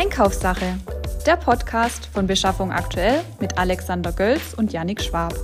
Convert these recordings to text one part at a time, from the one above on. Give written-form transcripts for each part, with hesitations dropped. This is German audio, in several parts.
Einkaufssache, der Podcast von Beschaffung aktuell mit Alexander Gölz und Yannick Schwab.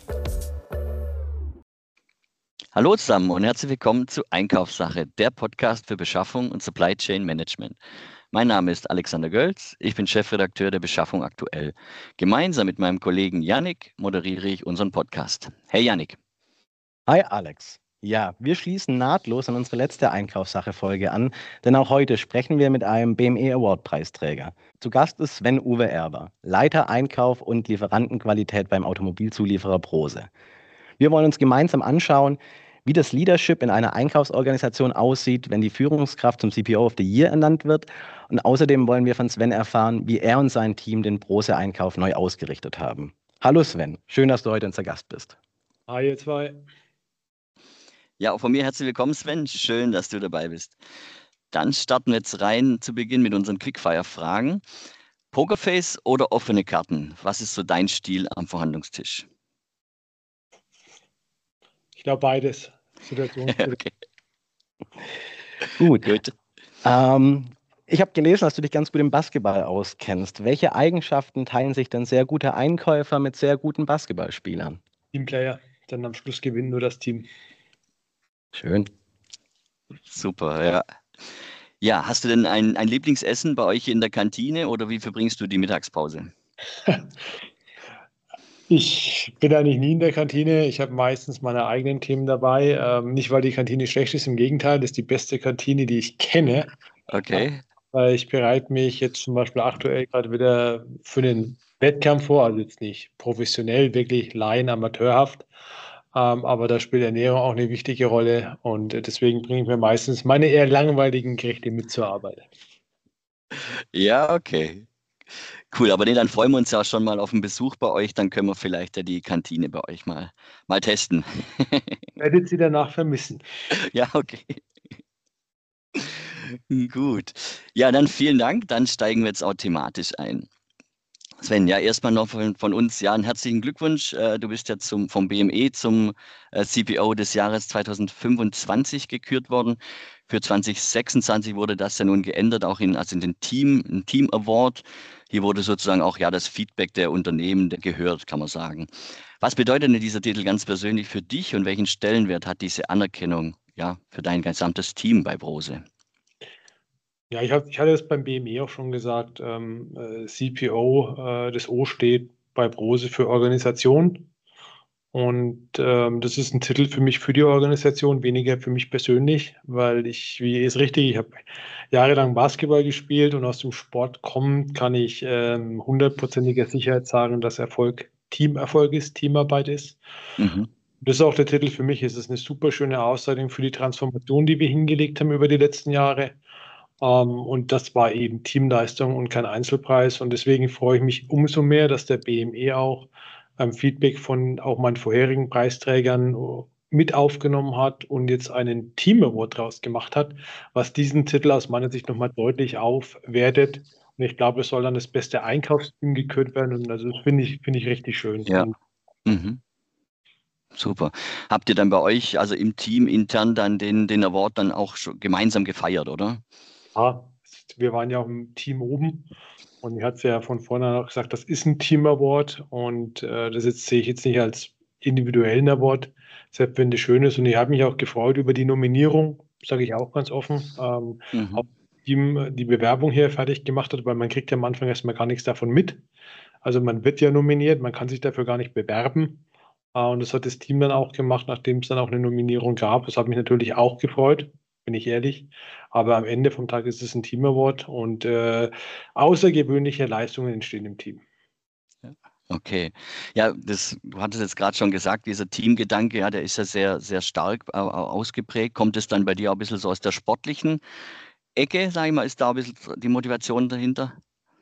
Hallo zusammen und herzlich willkommen zu Einkaufssache, der Podcast für Beschaffung und Supply Chain Management. Mein Name ist Alexander Gölz, ich bin Chefredakteur der Beschaffung aktuell. Gemeinsam mit meinem Kollegen Yannick moderiere ich unseren Podcast. Hey Yannick. Hi Alex. Ja, wir schließen nahtlos an unsere letzte Einkaufssache-Folge an, denn auch heute sprechen wir mit einem BME Award-Preisträger. Zu Gast ist Sven-Uwe Erber, Leiter Einkauf und Lieferantenqualität beim Automobilzulieferer Brose. Wir wollen uns gemeinsam anschauen, wie das Leadership in einer Einkaufsorganisation aussieht, wenn die Führungskraft zum CPO of the Year ernannt wird. Und außerdem wollen wir von Sven erfahren, wie er und sein Team den Brose-Einkauf neu ausgerichtet haben. Hallo Sven, schön, dass du heute unser Gast bist. Hi ihr zwei. Ja, auch von mir herzlich willkommen, Sven. Schön, dass du dabei bist. Dann starten wir jetzt rein zu Beginn mit unseren Quickfire-Fragen. Pokerface oder offene Karten? Was ist so dein Stil am Verhandlungstisch? Ich glaube beides. Okay. Gut. Ich habe gelesen, dass du dich ganz gut im Basketball auskennst. Welche Eigenschaften teilen sich denn sehr gute Einkäufer mit sehr guten Basketballspielern? Teamplayer. Dann am Schluss gewinnt nur das Team. Schön. Super, ja. Ja, hast du denn ein Lieblingsessen bei euch in der Kantine oder wie verbringst du die Mittagspause? Ich bin eigentlich nie in der Kantine. Ich habe meistens meine eigenen Themen dabei. Nicht, weil die Kantine schlecht ist, im Gegenteil, das ist die beste Kantine, die ich kenne. Okay. Weil ich bereite mich jetzt zum Beispiel aktuell gerade wieder für den Wettkampf vor, also jetzt nicht professionell, wirklich laien, amateurhaft. Aber da spielt Ernährung auch eine wichtige Rolle und deswegen bringe ich mir meistens meine eher langweiligen Gerichte mit zur Arbeit. Ja, okay. Cool, aber nee, dann freuen wir uns ja schon mal auf einen Besuch bei euch. Dann können wir vielleicht ja die Kantine bei euch mal testen. Werdet sie danach vermissen. Ja, okay. Gut. Ja, dann vielen Dank. Dann steigen wir jetzt auch thematisch ein. Sven, ja, erstmal noch von uns, ja, einen herzlichen Glückwunsch. Du bist ja vom BME zum CPO des Jahres 2025 gekürt worden. Für 2026 wurde das ja nun geändert, auch in den ein Team Award. Hier wurde sozusagen auch ja das Feedback der Unternehmen gehört, kann man sagen. Was bedeutet denn dieser Titel ganz persönlich für dich und welchen Stellenwert hat diese Anerkennung ja für dein gesamtes Team bei Brose? Ja, ich hatte es beim BME auch schon gesagt, CPO, das O steht bei Brose für Organisation. Und das ist ein Titel für mich, für die Organisation, weniger für mich persönlich, weil wie ist richtig, ich habe jahrelang Basketball gespielt und aus dem Sport kommend kann ich 100%iger Sicherheit sagen, dass Erfolg Teamerfolg ist, Teamarbeit ist. Mhm. Das ist auch der Titel für mich. Es ist eine super schöne Aussage für die Transformation, die wir hingelegt haben über die letzten Jahre. Und das war eben Teamleistung und kein Einzelpreis. Und deswegen freue ich mich umso mehr, dass der BME auch Feedback von auch meinen vorherigen Preisträgern mit aufgenommen hat und jetzt einen Team Award draus gemacht hat, was diesen Titel aus meiner Sicht nochmal deutlich aufwertet. Und ich glaube, es soll dann das beste Einkaufsteam gekürt werden. Und also das finde ich richtig schön. Ja. Mhm. Super. Habt ihr dann bei euch, also im Team intern, dann den Award dann auch schon gemeinsam gefeiert, oder? Ja, wir waren ja auch im Team oben und ich hatte es ja von vornherein auch gesagt, das ist ein Team Award und sehe ich jetzt nicht als individuellen Award, selbst wenn das schön ist. Und ich habe mich auch gefreut über die Nominierung, sage ich auch ganz offen. Auch Team die Bewerbung hier fertig gemacht hat, weil man kriegt ja am Anfang erstmal gar nichts davon mit. Also man wird ja nominiert, man kann sich dafür gar nicht bewerben. Und das hat das Team dann auch gemacht, nachdem es dann auch eine Nominierung gab. Das hat mich natürlich auch gefreut, bin ich ehrlich. Aber am Ende vom Tag ist es ein Team Award und außergewöhnliche Leistungen entstehen im Team. Okay. Ja, du hattest jetzt gerade schon gesagt, dieser Teamgedanke, ja, der ist ja sehr, sehr stark ausgeprägt. Kommt es dann bei dir auch ein bisschen so aus der sportlichen Ecke, sage ich mal, ist da ein bisschen die Motivation dahinter?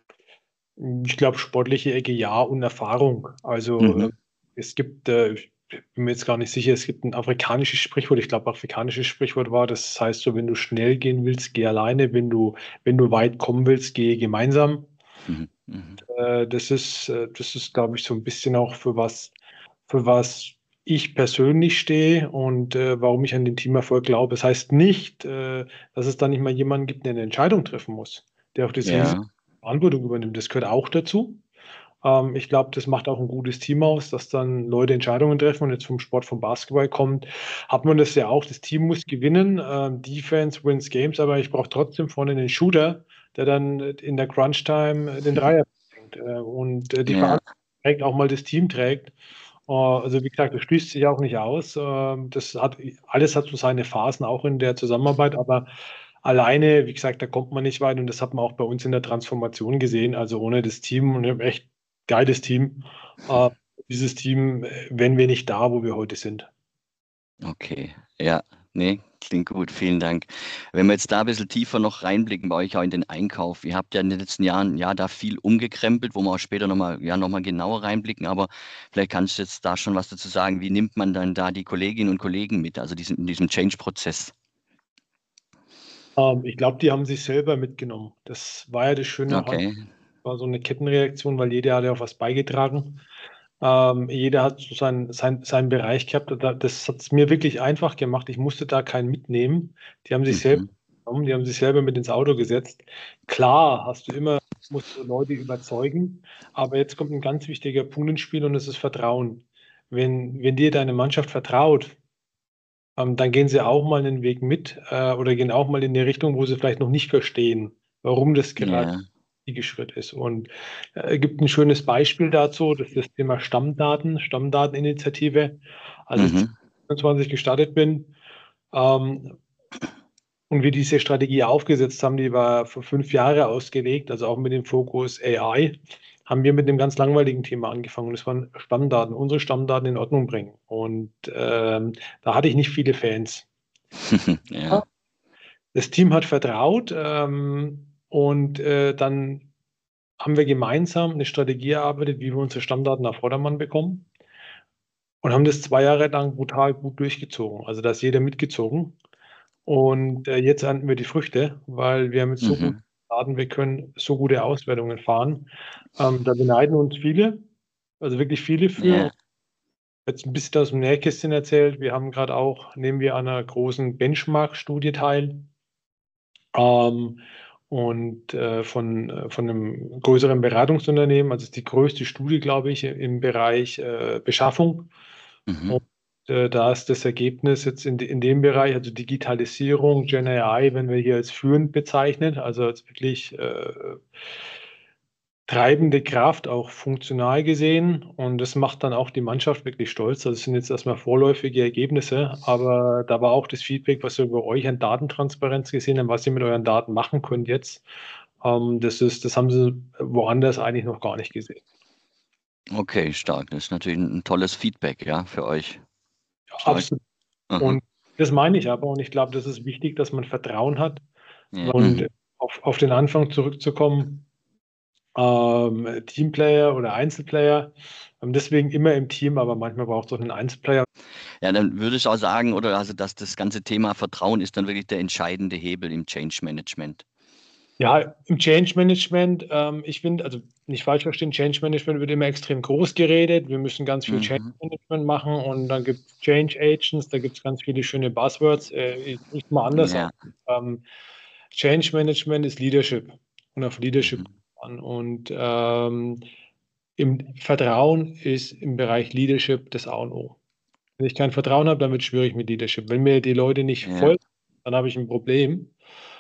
Ich glaube, sportliche Ecke ja und Erfahrung. Also es gibt, ich bin mir jetzt gar nicht sicher, es gibt ein afrikanisches Sprichwort, ich glaube, afrikanisches Sprichwort war, das heißt so, wenn du schnell gehen willst, geh alleine, wenn du weit kommen willst, gehe gemeinsam. Mhm. Mhm. Das ist, glaube ich, so ein bisschen auch für was ich persönlich stehe und warum ich an den Teamerfolg glaube. Das heißt nicht, dass es da nicht mal jemanden gibt, der eine Entscheidung treffen muss, der auch das Ja. Risiko Verantwortung übernimmt. Das gehört auch dazu. Ich glaube, das macht auch ein gutes Team aus, dass dann Leute Entscheidungen treffen. Und jetzt vom Sport, vom Basketball kommt, hat man das ja auch. Das Team muss gewinnen. Defense wins Games, aber ich brauche trotzdem vorne einen Shooter, der dann in der Crunch-Time den Dreier bringt und die Ja, Verantwortung trägt, auch mal das Team trägt. Also wie gesagt, das schließt sich auch nicht aus. Alles hat so seine Phasen, auch in der Zusammenarbeit, aber alleine, wie gesagt, da kommt man nicht weit und das hat man auch bei uns in der Transformation gesehen. Also ohne das Team, und wir haben echt geiles Team. Äh, Dieses Team wären wir nicht da, wo wir heute sind. okay. Ja, nee, klingt gut. Vielen Dank. Wenn wir jetzt da ein bisschen tiefer noch reinblicken bei euch auch in den Einkauf. Ihr habt ja in den letzten Jahren ja da viel umgekrempelt, wo wir auch später noch mal genauer reinblicken. Aber vielleicht kannst du jetzt da schon was dazu sagen. Wie nimmt man dann da die Kolleginnen und Kollegen mit, also in diesem Change-Prozess? Ich glaube, die haben sich selber mitgenommen. Das war ja das Schöne, Okay. war so eine Kettenreaktion, weil jeder hat ja auch was beigetragen. Jeder hat so seinen Bereich gehabt. Das hat es mir wirklich einfach gemacht. Ich musste da keinen mitnehmen. Die haben sich selber Mhm. genommen, die haben sich selber mit ins Auto gesetzt. Klar, musst du Leute überzeugen, aber jetzt kommt ein ganz wichtiger Punkt ins Spiel und das ist Vertrauen. Wenn dir deine Mannschaft vertraut, dann gehen sie auch mal einen Weg mit oder gehen auch mal in die Richtung, wo sie vielleicht noch nicht verstehen, warum das gerade Ja. Schritt ist. Und gibt ein schönes Beispiel dazu, das ist das Thema Stammdaten, Stammdateninitiative. Als ich Mhm. 2020 gestartet bin ähm, und wir diese Strategie aufgesetzt haben, die war für 5 Jahre ausgelegt, also auch mit dem Fokus AI, haben wir mit einem ganz langweiligen Thema angefangen. Und das waren Stammdaten, unsere Stammdaten in Ordnung bringen. Und da hatte ich nicht viele Fans. Ja. Das Team hat vertraut und dann haben wir gemeinsam eine Strategie erarbeitet, wie wir unsere Stammdaten auf Vordermann bekommen und haben das 2 Jahre lang brutal gut durchgezogen. Also da ist jeder mitgezogen und jetzt ernten wir die Früchte, weil wir mit so guten Mhm. Daten, wir können so gute Auswertungen fahren. Da beneiden uns viele, also wirklich viele für. Ja. Jetzt ein bisschen aus dem Nähkästchen erzählt. Wir haben gerade auch, nehmen wir an einer großen Benchmark-Studie teil. Ähm, von einem größeren Beratungsunternehmen, also es ist die größte Studie, glaube ich, im Bereich Beschaffung. Mhm. Und da ist das Ergebnis jetzt in dem Bereich, also Digitalisierung, Gen AI, wenn wir hier als führend bezeichnen, also als wirklich treibende Kraft, auch funktional gesehen. Und das macht dann auch die Mannschaft wirklich stolz. Also es sind jetzt erstmal vorläufige Ergebnisse, aber da war auch das Feedback, was wir über euch an Datentransparenz gesehen haben, was ihr mit euren Daten machen könnt jetzt. Das haben sie woanders eigentlich noch gar nicht gesehen. Okay, stark. Das ist natürlich ein tolles Feedback, ja, für euch. Ja, Stark. absolut. Mhm. Und das meine ich aber. Und ich glaube, das ist wichtig, dass man Vertrauen hat. Ja. Und auf den Anfang zurückzukommen, Teamplayer oder Einzelplayer. Deswegen immer im Team, aber manchmal braucht es auch einen Einzelplayer. Ja, dann würde ich auch sagen, oder also, dass das ganze Thema Vertrauen ist dann wirklich der entscheidende Hebel im Change Management. Ja, im Change Management, ich finde, also nicht falsch verstehen, Change Management wird immer extrem groß geredet. Wir müssen ganz viel Change Mhm. Management machen und dann gibt es Change Agents, da gibt es ganz viele schöne Buzzwords. Ich richte mal anders Ja. aus. Change Management ist Leadership und auf Leadership Mhm. an. Und im Vertrauen ist im Bereich Leadership das A und O. Wenn ich kein Vertrauen habe, dann wird es schwierig mit Leadership. Wenn mir die Leute nicht Ja. folgen, dann habe ich ein Problem.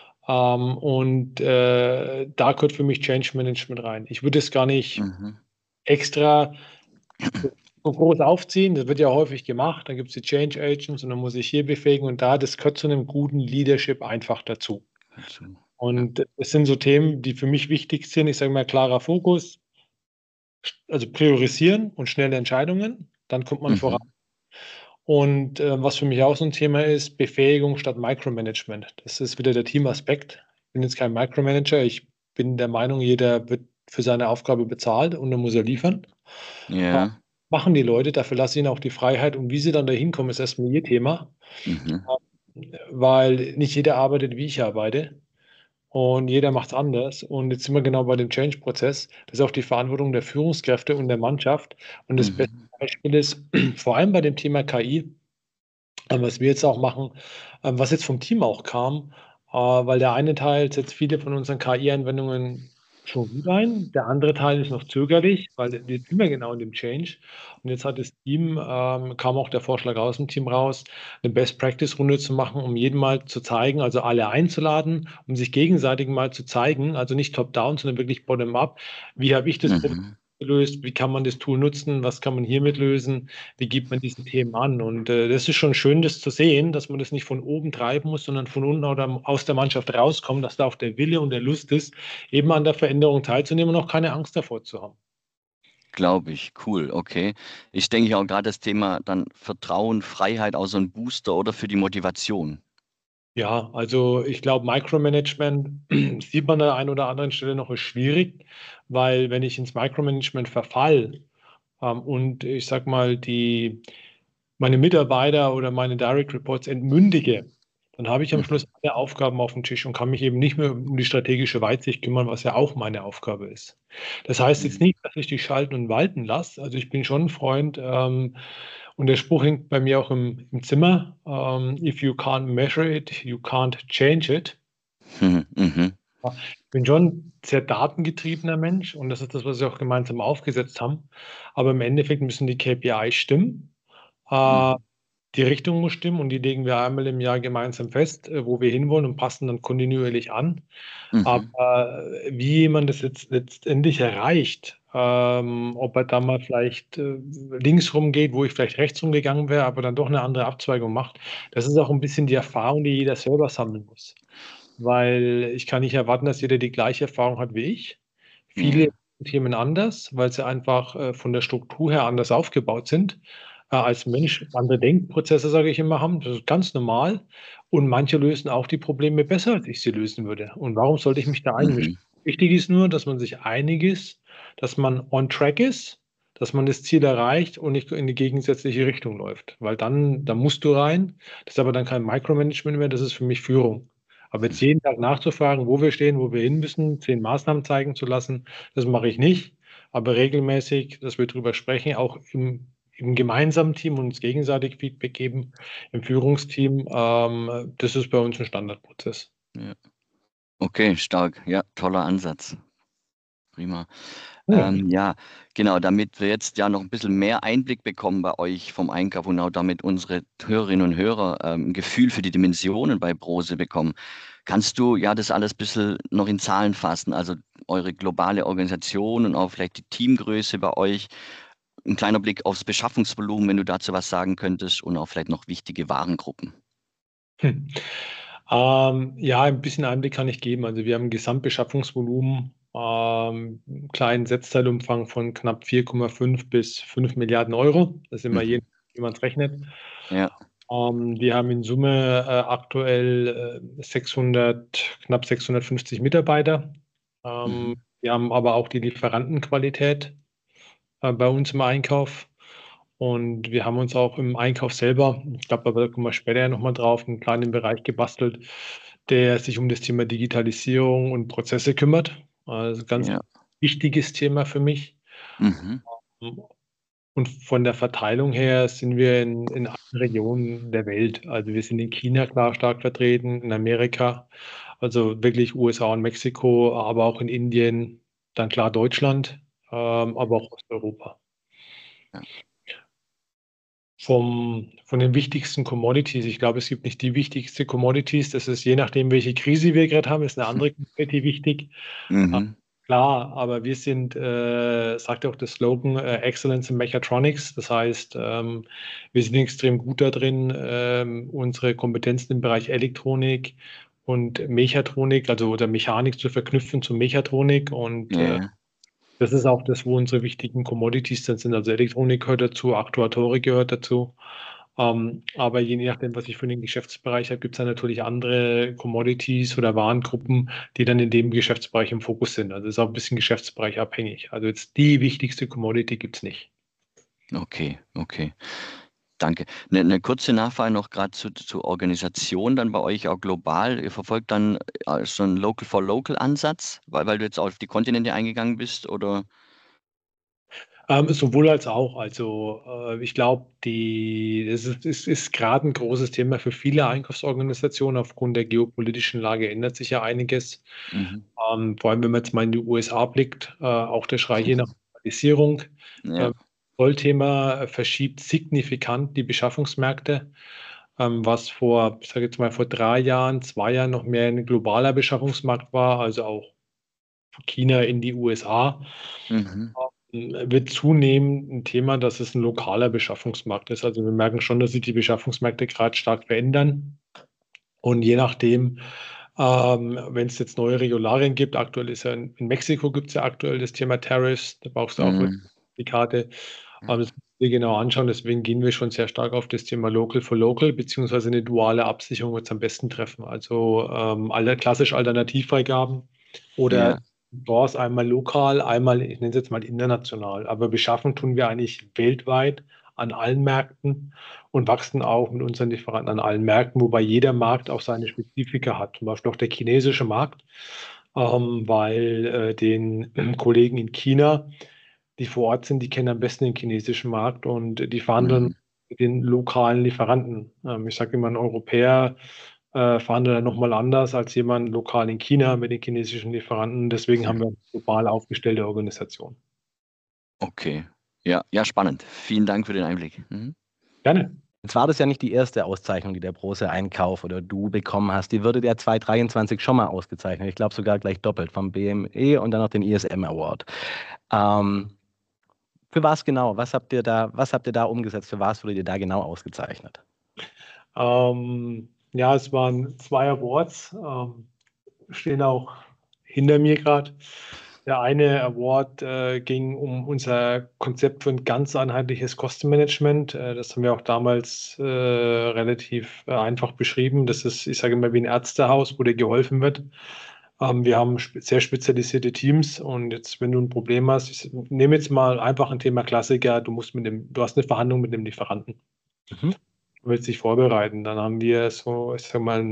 Da gehört für mich Change Management rein. Ich würde es gar nicht Mhm. extra so groß aufziehen. Das wird ja häufig gemacht. Dann gibt es die Change Agents und dann muss ich hier befähigen. Und das gehört zu einem guten Leadership einfach dazu. Dazu. Ja. Und es sind so Themen, die für mich wichtig sind. Ich sage mal, klarer Fokus, also priorisieren und schnelle Entscheidungen. Dann kommt man voran. Mhm. Und was für mich auch so ein Thema ist, Befähigung statt Micromanagement. Das ist wieder der Teamaspekt. Ich bin jetzt kein Micromanager. Ich bin der Meinung, jeder wird für seine Aufgabe bezahlt und dann muss er liefern. Äh, Ja. Machen die Leute, dafür lasse ich ihnen auch die Freiheit. Und wie sie dann da hinkommen, ist erstmal ihr Thema, Mhm. weil nicht jeder arbeitet, wie ich arbeite. Und jeder macht es anders. Und jetzt sind wir genau bei dem Change-Prozess. Das ist auch die Verantwortung der Führungskräfte und der Mannschaft. Und das beste Mhm. Beispiel ist, vor allem bei dem Thema KI, was wir jetzt auch machen, was jetzt vom Team auch kam, weil der eine Teil jetzt viele von unseren KI-Anwendungen schon gut ein. Der andere Teil ist noch zögerlich, weil jetzt sind wir genau in dem Change. Und jetzt hat das Team, kam auch der Vorschlag aus dem Team raus, eine Best-Practice-Runde zu machen, um jedem mal zu zeigen, also alle einzuladen, um sich gegenseitig mal zu zeigen, also nicht top-down, sondern wirklich bottom-up. Wie habe ich das Problem Mhm. gelöst? Wie kann man das Tool nutzen? Was kann man hiermit lösen? Wie geht man diesen Themen an? Und das ist schon schön, das zu sehen, dass man das nicht von oben treiben muss, sondern von unten oder aus der Mannschaft rauskommt, dass da auch der Wille und der Lust ist, eben an der Veränderung teilzunehmen und auch keine Angst davor zu haben. Glaube ich, cool, okay. Ich denke auch gerade das Thema dann Vertrauen, Freiheit, auch so ein Booster oder für die Motivation. Ja, also ich glaube, Micromanagement sieht man an der einen oder anderen Stelle noch ist schwierig, weil wenn ich ins Micromanagement verfall und ich sag mal, meine Mitarbeiter oder meine Direct Reports entmündige, dann habe ich am Mhm. Schluss alle Aufgaben auf dem Tisch und kann mich eben nicht mehr um die strategische Weitsicht kümmern, was ja auch meine Aufgabe ist. Das heißt jetzt Mhm. nicht, dass ich die schalten und walten lasse. Also ich bin schon ein Freund, und der Spruch hängt bei mir auch im Zimmer, if you can't measure it, you can't change it. Mhm. Mhm. Ja, ich bin schon ein sehr datengetriebener Mensch und das ist das, was wir auch gemeinsam aufgesetzt haben. Aber im Endeffekt müssen die KPIs stimmen. Äh, Mhm. Die Richtung muss stimmen und die legen wir einmal im Jahr gemeinsam fest, wo wir hinwollen und passen dann kontinuierlich an. Mhm. Aber wie jemand das jetzt letztendlich erreicht, ob er da mal vielleicht links rumgeht, wo ich vielleicht rechts rumgegangen wäre, aber dann doch eine andere Abzweigung macht, das ist auch ein bisschen die Erfahrung, die jeder selber sammeln muss. Weil ich kann nicht erwarten, dass jeder die gleiche Erfahrung hat wie ich. Viele Ja. Themen anders, weil sie einfach von der Struktur her anders aufgebaut sind. Als Mensch andere Denkprozesse, sage ich immer, haben. Das ist ganz normal. Und manche lösen auch die Probleme besser, als ich sie lösen würde. Und warum sollte ich mich da einmischen? Mhm. Wichtig ist nur, dass man sich einig ist, dass man on track ist, dass man das Ziel erreicht und nicht in die gegensätzliche Richtung läuft. Weil dann, da musst du rein. Das ist aber dann kein Micromanagement mehr, das ist für mich Führung. Aber jetzt jeden Tag nachzufragen, wo wir stehen, wo wir hin müssen, 10 Maßnahmen zeigen zu lassen, das mache ich nicht. Aber regelmäßig, dass wir drüber sprechen, auch im gemeinsamen Team und uns gegenseitig Feedback geben, im Führungsteam, das ist bei uns ein Standardprozess. Ja. Okay, stark. Ja, toller Ansatz. Prima. Ja. Ja, genau, damit wir jetzt ja noch ein bisschen mehr Einblick bekommen bei euch vom Einkauf und auch damit unsere Hörerinnen und Hörer ein Gefühl für die Dimensionen bei Brose bekommen, kannst du ja das alles ein bisschen noch in Zahlen fassen, also eure globale Organisation und auch vielleicht die Teamgröße bei euch, ein kleiner Blick aufs Beschaffungsvolumen, wenn du dazu was sagen könntest und auch vielleicht noch wichtige Warengruppen. Hm. Ja, ein bisschen Einblick kann ich geben. Also wir haben ein Gesamtbeschaffungsvolumen, einen kleinen Setzteilumfang von knapp 4,5 bis 5 Milliarden Euro. Das ist immer je, Mhm. wie man es rechnet. Ja. Wir haben in Summe aktuell 600, knapp 650 Mitarbeiter. Mhm. Wir haben aber auch die Lieferantenqualität bei uns im Einkauf. Und wir haben uns auch im Einkauf selber, ich glaube, da kommen wir später ja nochmal drauf, einen kleinen Bereich gebastelt, der sich um das Thema Digitalisierung und Prozesse kümmert. Also ganz Ja. wichtiges Thema für mich. Mhm. Und von der Verteilung her sind wir in allen Regionen der Welt. Also wir sind in China klar stark vertreten, in Amerika, also wirklich USA und Mexiko, aber auch in Indien, dann klar Deutschland, aber auch Osteuropa. Ja. Von den wichtigsten Commodities, ich glaube, es gibt nicht die wichtigste Commodities, das ist je nachdem, welche Krise wir gerade haben, ist eine andere Commodity wichtig. Mhm. Klar, aber wir sind, sagt ja auch der Slogan, Excellence in Mechatronics. Das heißt, wir sind extrem gut da drin, unsere Kompetenzen im Bereich Elektronik und Mechatronik, also oder Mechanik zu verknüpfen zu Mechatronik. Und Ja. das ist auch das, wo unsere wichtigen Commodities dann sind. Also Elektronik gehört dazu, Aktuatorik gehört dazu. Aber je nachdem, was ich für den Geschäftsbereich habe, gibt es dann natürlich andere Commodities oder Warengruppen, die dann in dem Geschäftsbereich im Fokus sind. Also es ist auch ein bisschen Geschäftsbereich abhängig. Also jetzt die wichtigste Commodity gibt es nicht. Okay, okay. Danke. Eine kurze Nachfrage noch gerade zur Organisation dann bei euch auch global. Ihr verfolgt dann so einen Local-for-Local-Ansatz, weil du jetzt auf die Kontinente eingegangen bist, oder? Sowohl als auch. Also ich glaube, ist gerade ein großes Thema für viele Einkaufsorganisationen. Aufgrund der geopolitischen Lage ändert sich ja einiges. Mhm. Vor allem, wenn man jetzt mal in die USA blickt, auch der Schrei hier nach Globalisierung. Ja. Zollthema verschiebt signifikant die Beschaffungsmärkte, was ich sage jetzt mal, vor 3 Jahren, 2 Jahren noch mehr ein globaler Beschaffungsmarkt war, also auch von China in die USA. Mhm. Wird zunehmend ein Thema, dass es ein lokaler Beschaffungsmarkt ist. Also wir merken schon, dass sich die Beschaffungsmärkte gerade stark verändern. Und je nachdem, wenn es jetzt neue Regularien gibt, aktuell ist ja in Mexiko gibt es ja aktuell das Thema Tariffs, da brauchst du auch Mhm. die Karte. Das müssen wir genau anschauen. Deswegen gehen wir schon sehr stark auf das Thema Local for Local, beziehungsweise eine duale Absicherung wird es am besten treffen. Also alle klassisch Alternativfreigaben oder Ja. Stores einmal lokal, einmal, ich nenne es jetzt mal international. Aber beschaffen tun wir eigentlich weltweit an allen Märkten und wachsen auch mit unseren Lieferanten an allen Märkten, wobei jeder Markt auch seine Spezifika hat. Zum Beispiel auch der chinesische Markt, weil den Kollegen in China, die vor Ort sind, die kennen am besten den chinesischen Markt und die verhandeln Mhm. mit den lokalen Lieferanten. Ich sage immer, ein Europäer verhandelt dann nochmal anders als jemand lokal in China mit den chinesischen Lieferanten. Deswegen haben wir eine global aufgestellte Organisation. Okay. Ja, ja, spannend. Vielen Dank für den Einblick. Mhm. Gerne. Jetzt war das ja nicht die erste Auszeichnung, die der große Einkauf oder du bekommen hast. Die wurde ja 2023 schon mal ausgezeichnet. Ich glaube sogar gleich doppelt vom BME und dann noch den ISM Award. Für was genau? Was habt ihr da umgesetzt? Für was wurde ihr da genau ausgezeichnet? Ja, es waren 2 Awards, stehen auch hinter mir gerade. Der eine Award ging um unser Konzept für ein ganz einheitliches Kostenmanagement. Das haben wir auch damals relativ einfach beschrieben. Das ist, ich sage immer, wie ein Ärztehaus, wo dir geholfen wird. Wir haben sehr spezialisierte Teams und jetzt, wenn du ein Problem hast, ich nehme jetzt mal einfach ein Thema Klassiker, du hast eine Verhandlung mit dem Lieferanten. Mhm. Du willst dich vorbereiten. Dann haben wir so, ich sag mal,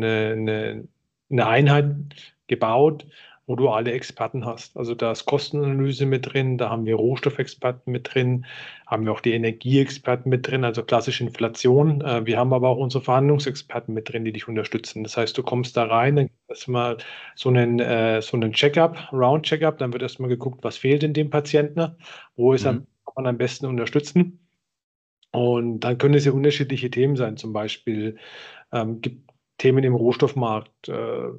eine Einheit gebaut, wo du alle Experten hast. Also da ist Kostenanalyse mit drin, da haben wir Rohstoffexperten mit drin, haben wir auch die Energieexperten mit drin, also klassische Inflation. Wir haben aber auch unsere Verhandlungsexperten mit drin, die dich unterstützen. Das heißt, du kommst da rein, dann gibt es erstmal so einen Check-up, Round-Check-up, dann wird erstmal geguckt, was fehlt in dem Patienten, wo kann man am besten unterstützen. Und dann können es ja unterschiedliche Themen sein. Zum Beispiel gibt Themen im Rohstoffmarkt,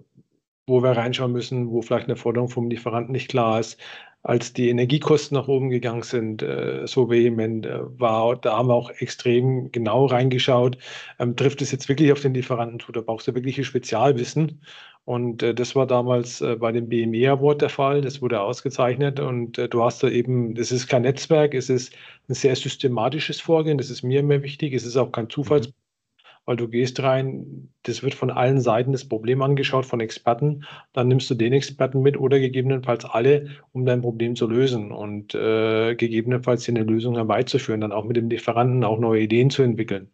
wo wir reinschauen müssen, wo vielleicht eine Forderung vom Lieferanten nicht klar ist. Als die Energiekosten nach oben gegangen sind, so vehement da haben wir auch extrem genau reingeschaut. Trifft es jetzt wirklich auf den Lieferanten zu? Da brauchst du wirklich Spezialwissen. Und das war damals bei dem BME Award der Fall. Das wurde ausgezeichnet. Und du hast da eben, das ist kein Netzwerk, es ist ein sehr systematisches Vorgehen. Das ist mir immer wichtig. Es ist auch kein Zufalls, weil du gehst rein, das wird von allen Seiten das Problem angeschaut, von Experten, dann nimmst du den Experten mit oder gegebenenfalls alle, um dein Problem zu lösen und gegebenenfalls hier eine Lösung herbeizuführen, dann auch mit dem Lieferanten auch neue Ideen zu entwickeln.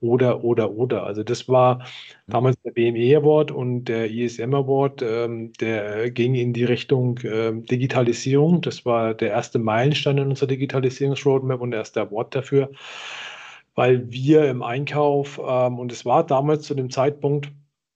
Oder. Also das war damals der BME Award und der ISM Award, der ging in die Richtung Digitalisierung. Das war der erste Meilenstein in unserer Digitalisierungsroadmap und der erste Award dafür, weil wir im Einkauf, und es war damals zu dem Zeitpunkt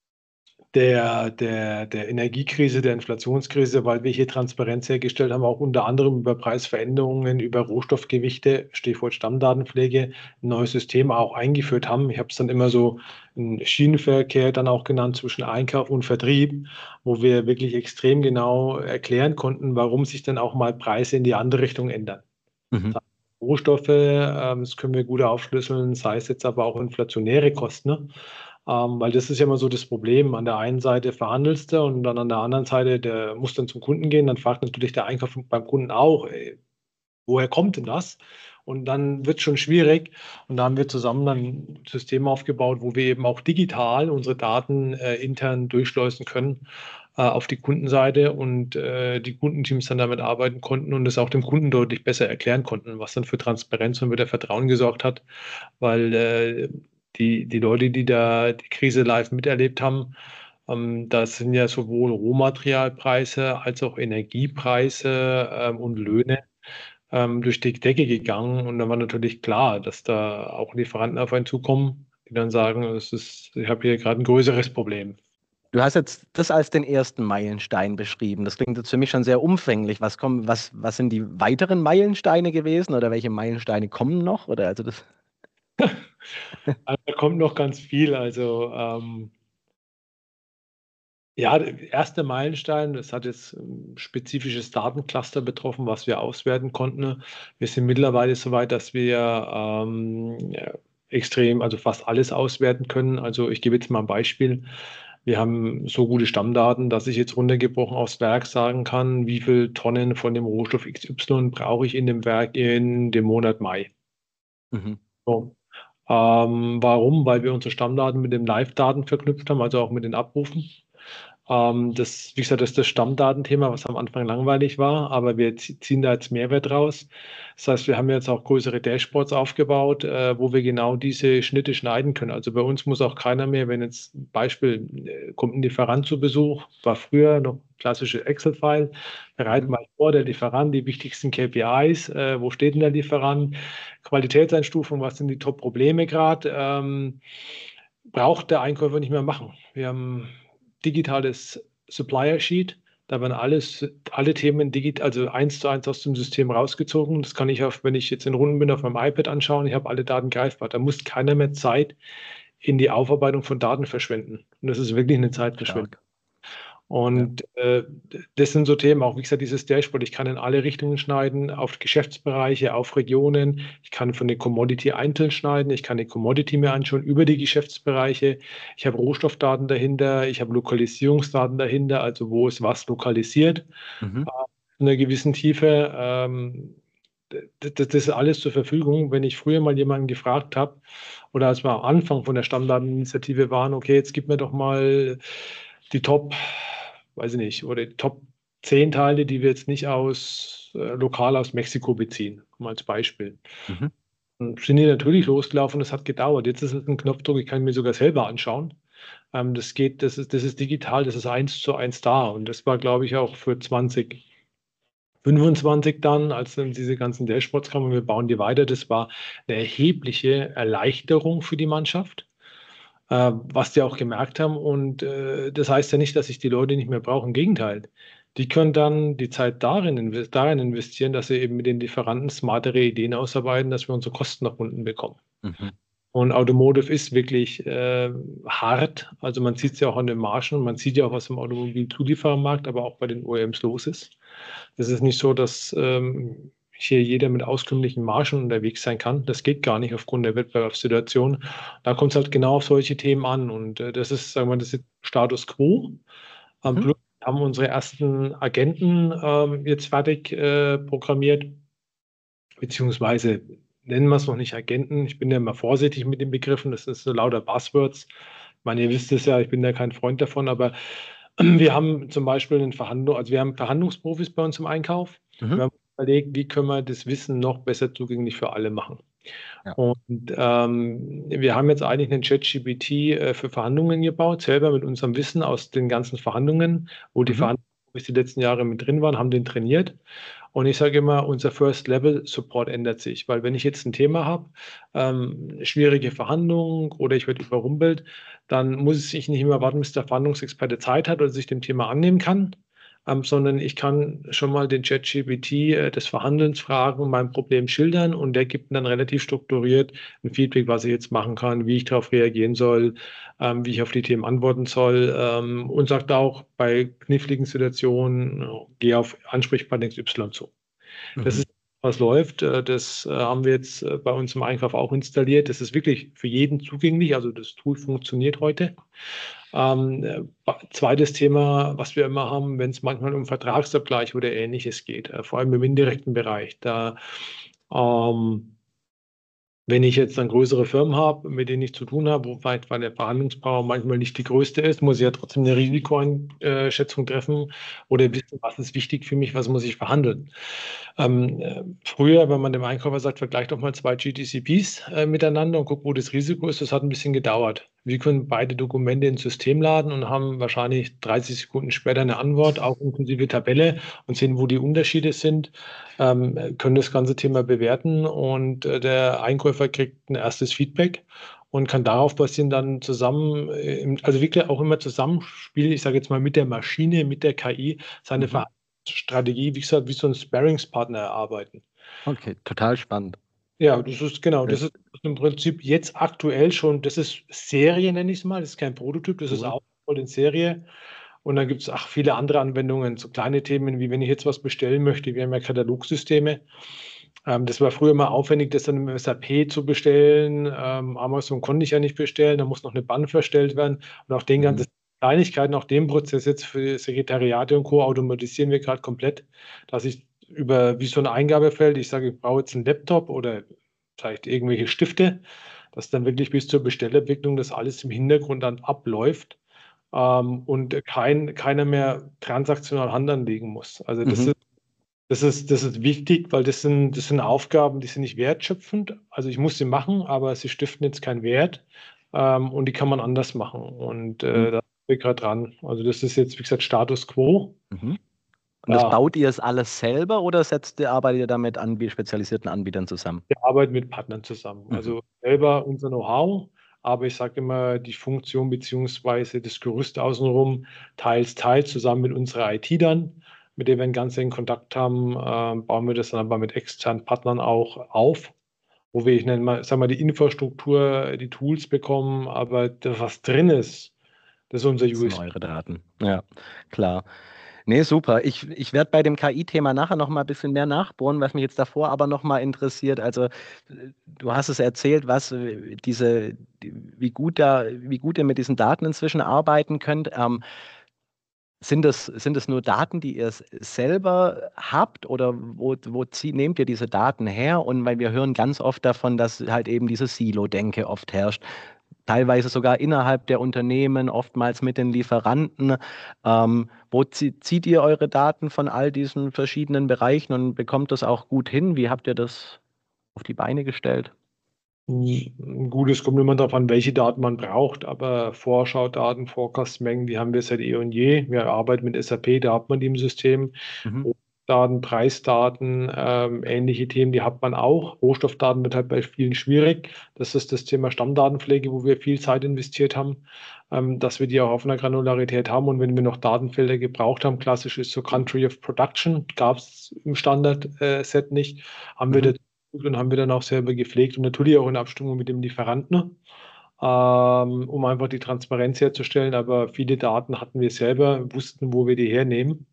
der Energiekrise, der Inflationskrise, weil wir hier Transparenz hergestellt haben, auch unter anderem über Preisveränderungen, über Rohstoffgewichte, Stichwort Stammdatenpflege, ein neues System auch eingeführt haben. Ich habe es dann immer so einen Schienenverkehr dann auch genannt zwischen Einkauf und Vertrieb, wo wir wirklich extrem genau erklären konnten, warum sich dann auch mal Preise in die andere Richtung ändern. Mhm. Rohstoffe, das können wir gut aufschlüsseln, sei es jetzt aber auch inflationäre Kosten, ne? Weil das ist ja immer so das Problem. An der einen Seite verhandelst du und dann an der anderen Seite, der muss dann zum Kunden gehen, dann fragt natürlich der Einkauf beim Kunden auch, ey, woher kommt denn das? Und dann wird es schon schwierig. Und da haben wir zusammen dann ein System aufgebaut, wo wir eben auch digital unsere Daten intern durchschleusen können auf die Kundenseite und die Kundenteams dann damit arbeiten konnten und es auch dem Kunden deutlich besser erklären konnten, was dann für Transparenz und wieder Vertrauen gesorgt hat, weil die Leute, die da die Krise live miterlebt haben, das sind ja sowohl Rohmaterialpreise als auch Energiepreise und Löhne, durch die Decke gegangen. Und dann war natürlich klar, dass da auch Lieferanten auf einen zukommen, die dann sagen, ich habe hier gerade ein größeres Problem. Du hast jetzt das als den ersten Meilenstein beschrieben. Das klingt jetzt für mich schon sehr umfänglich. Was sind die weiteren Meilensteine gewesen oder welche Meilensteine kommen noch? Oder also das. Also, da kommt noch ganz viel. Also ja, der erste Meilenstein, das hat jetzt ein spezifisches Datencluster betroffen, was wir auswerten konnten. Wir sind mittlerweile so weit, dass wir ja, also fast alles auswerten können. Also ich gebe jetzt mal ein Beispiel. Wir haben so gute Stammdaten, dass ich jetzt runtergebrochen aufs Werk sagen kann, wie viele Tonnen von dem Rohstoff XY brauche ich in dem Werk in dem Monat Mai. Mhm. So. Warum? Weil wir unsere Stammdaten mit den Live-Daten verknüpft haben, also auch mit den Abrufen. Wie gesagt, das ist das Stammdatenthema, was am Anfang langweilig war, aber wir ziehen da jetzt Mehrwert raus. Das heißt, wir haben jetzt auch größere Dashboards aufgebaut, wo wir genau diese Schnitte schneiden können. Also bei uns muss auch keiner mehr, wenn jetzt ein Beispiel, kommt ein Lieferant zu Besuch, war früher noch klassische Excel-File, bereiten mal vor, der Lieferant, die wichtigsten KPIs, wo steht denn der Lieferant, Qualitätseinstufung, was sind die Top-Probleme gerade, braucht der Einkäufer nicht mehr machen. Wir haben digitales Supplier Sheet. Da werden alle Themen also 1:1 aus dem System rausgezogen. Das kann ich auch, wenn ich jetzt in Runden bin, auf meinem iPad anschauen. Ich habe alle Daten greifbar. Da muss keiner mehr Zeit in die Aufarbeitung von Daten verschwenden. Und das ist wirklich eine Zeitverschwendung. Stark. Und das sind so Themen, auch wie gesagt, dieses Dashboard, ich kann in alle Richtungen schneiden, auf Geschäftsbereiche, auf Regionen, ich kann von der Commodity einzeln schneiden, ich kann die Commodity mir anschauen über die Geschäftsbereiche, ich habe Rohstoffdaten dahinter, ich habe Lokalisierungsdaten dahinter, also wo ist was lokalisiert, Mhm. in einer gewissen Tiefe. Das ist alles zur Verfügung. Wenn ich früher mal jemanden gefragt habe, oder als wir am Anfang von der Stammdateninitiative waren, okay, jetzt gib mir doch mal die Top, weiß ich nicht, oder die Top 10 Teile, die wir jetzt nicht lokal aus Mexiko beziehen, mal als Beispiel. Mhm. Dann sind die natürlich losgelaufen, das hat gedauert. Jetzt ist es ein Knopfdruck, ich kann mir sogar selber anschauen. Das ist digital, das ist 1:1 da. Und das war, glaube ich, auch für 2025 dann, als dann diese ganzen Dashboards kamen und wir bauen die weiter. Das war eine erhebliche Erleichterung für die Mannschaft, was die auch gemerkt haben. Und das heißt ja nicht, dass ich die Leute nicht mehr brauche. Im Gegenteil. Die können dann die Zeit darin investieren, dass sie eben mit den Lieferanten smartere Ideen ausarbeiten, dass wir unsere Kosten nach unten bekommen. Mhm. Und Automotive ist wirklich hart. Also man sieht es ja auch an den Margen, man sieht ja auch, was im Automobilzulieferermarkt, aber auch bei den OEMs los ist. Es ist nicht so, dass hier jeder mit auskömmlichen Margen unterwegs sein kann. Das geht gar nicht aufgrund der Wettbewerbssituation. Da kommt es halt genau auf solche Themen an. Und das ist, sagen wir, das ist Status quo. Plus haben unsere ersten Agenten jetzt fertig programmiert, beziehungsweise nennen wir es noch nicht Agenten. Ich bin ja immer vorsichtig mit den Begriffen. Das ist so lauter Buzzwords. Ich meine, ihr wisst es ja, ich bin ja kein Freund davon, aber wir haben zum Beispiel wir haben Verhandlungsprofis bei uns im Einkauf. Mhm. Wir haben überlegt, wie können wir das Wissen noch besser zugänglich für alle machen. Ja. Und wir haben jetzt eigentlich einen ChatGPT für Verhandlungen gebaut, selber mit unserem Wissen aus den ganzen Verhandlungen, wo die Verhandlungsprofis die letzten Jahre mit drin waren, haben den trainiert. Und ich sage immer, unser First-Level-Support ändert sich, weil wenn ich jetzt ein Thema habe, schwierige Verhandlungen oder ich werde überrumpelt, dann muss ich nicht immer warten, bis der Verhandlungsexperte Zeit hat oder sich dem Thema annehmen kann, sondern ich kann schon mal den ChatGPT des Verhandelns fragen, mein Problem schildern und der gibt mir dann relativ strukturiert ein Feedback, was ich jetzt machen kann, wie ich darauf reagieren soll, wie ich auf die Themen antworten soll und sagt auch bei kniffligen Situationen, gehe auf Ansprechpartner XY zu. Das ist, was läuft. Das haben wir jetzt bei uns im Einkauf auch installiert. Das ist wirklich für jeden zugänglich. Also das Tool funktioniert heute. Zweites Thema, was wir immer haben, wenn es manchmal um Vertragsabgleich oder Ähnliches geht, vor allem im indirekten Bereich. Wenn ich jetzt dann größere Firmen habe, mit denen ich zu tun habe, wo vielleicht meine Verhandlungspower manchmal nicht die größte ist, muss ich ja trotzdem eine Risikoeinschätzung treffen oder wissen, was ist wichtig für mich, was muss ich verhandeln. Früher, wenn man dem Einkäufer sagt, vergleicht doch mal 2 GTCPs miteinander und guckt, wo das Risiko ist, das hat ein bisschen gedauert. Wir können beide Dokumente ins System laden und haben wahrscheinlich 30 Sekunden später eine Antwort, auch inklusive Tabelle, und sehen, wo die Unterschiede sind, können das ganze Thema bewerten und der Einkäufer kriegt ein erstes Feedback und kann darauf basieren dann zusammen, also wirklich auch immer Zusammenspiel, ich sage jetzt mal mit der Maschine, mit der KI, seine Strategie, wie gesagt, wie so ein Sparringspartner erarbeiten. Okay, total spannend. Ja, das ist genau, das ist im Prinzip jetzt aktuell schon, das ist Serie, nenne ich es mal, das ist kein Prototyp, das ist Cool. auch voll in Serie. Und dann gibt es auch viele andere Anwendungen, so kleine Themen, wie wenn ich jetzt was bestellen möchte, wir haben ja Katalogsysteme. Das war früher mal aufwendig, das dann im SAP zu bestellen. Amazon konnte ich ja nicht bestellen, da muss noch eine Bann verstellt werden. Und auch den ganzen Kleinigkeiten, auch den Prozess jetzt für Sekretariate und Co. automatisieren wir gerade komplett, dass ich über wie so ein Eingabefeld, ich sage, ich brauche jetzt einen Laptop oder vielleicht irgendwelche Stifte, dass dann wirklich bis zur Bestellentwicklung das alles im Hintergrund dann abläuft und keiner mehr transaktional Hand anlegen muss. Also das ist wichtig, weil das sind Aufgaben, die sind nicht wertschöpfend. Also ich muss sie machen, aber sie stiften jetzt keinen Wert und die kann man anders machen. Und da sind wir gerade dran. Also das ist jetzt, wie gesagt, Status quo. Und das baut ihr es alles selber oder arbeitet ihr da mit spezialisierten Anbietern zusammen? Wir arbeiten mit Partnern zusammen. Also selber unser Know-how, aber ich sage immer, die Funktion beziehungsweise das Gerüst außenrum teils zusammen mit unserer IT dann, mit der wir einen ganz engen Kontakt haben, bauen wir das dann aber mit externen Partnern auch auf, wo wir, ich nenne mal, sag mal, die Infrastruktur, die Tools bekommen, aber das, was drin ist, das ist unser Das sind USP. eure Daten. Ja, klar. Nee, super. Ich werde bei dem KI-Thema nachher noch mal ein bisschen mehr nachbohren, was mich jetzt davor aber noch mal interessiert. Also du hast es erzählt, wie gut ihr mit diesen Daten inzwischen arbeiten könnt. Sind das nur Daten, die ihr selber habt oder nehmt ihr diese Daten her? Und weil wir hören ganz oft davon, dass halt eben diese Silo-Denke oft herrscht. Teilweise sogar innerhalb der Unternehmen, oftmals mit den Lieferanten. Wo zieht ihr eure Daten von all diesen verschiedenen Bereichen und bekommt das auch gut hin? Wie habt ihr das auf die Beine gestellt? Gut, es kommt immer darauf an, welche Daten man braucht, aber Vorschaudaten, Forecast-Mengen, die haben wir seit eh und je. Wir arbeiten mit SAP, da hat man die im System. Daten, Preisdaten, ähnliche Themen, die hat man auch. Rohstoffdaten wird halt bei vielen schwierig. Das ist das Thema Stammdatenpflege, wo wir viel Zeit investiert haben, dass wir die auch auf einer Granularität haben. Und wenn wir noch Datenfelder gebraucht haben, klassisch ist so Country of Production, gab es im Standard-Set nicht, haben wir dazu und haben wir dann auch selber gepflegt und natürlich auch in Abstimmung mit dem Lieferanten, um einfach die Transparenz herzustellen. Aber viele Daten hatten wir selber, wussten, wo wir die hernehmen.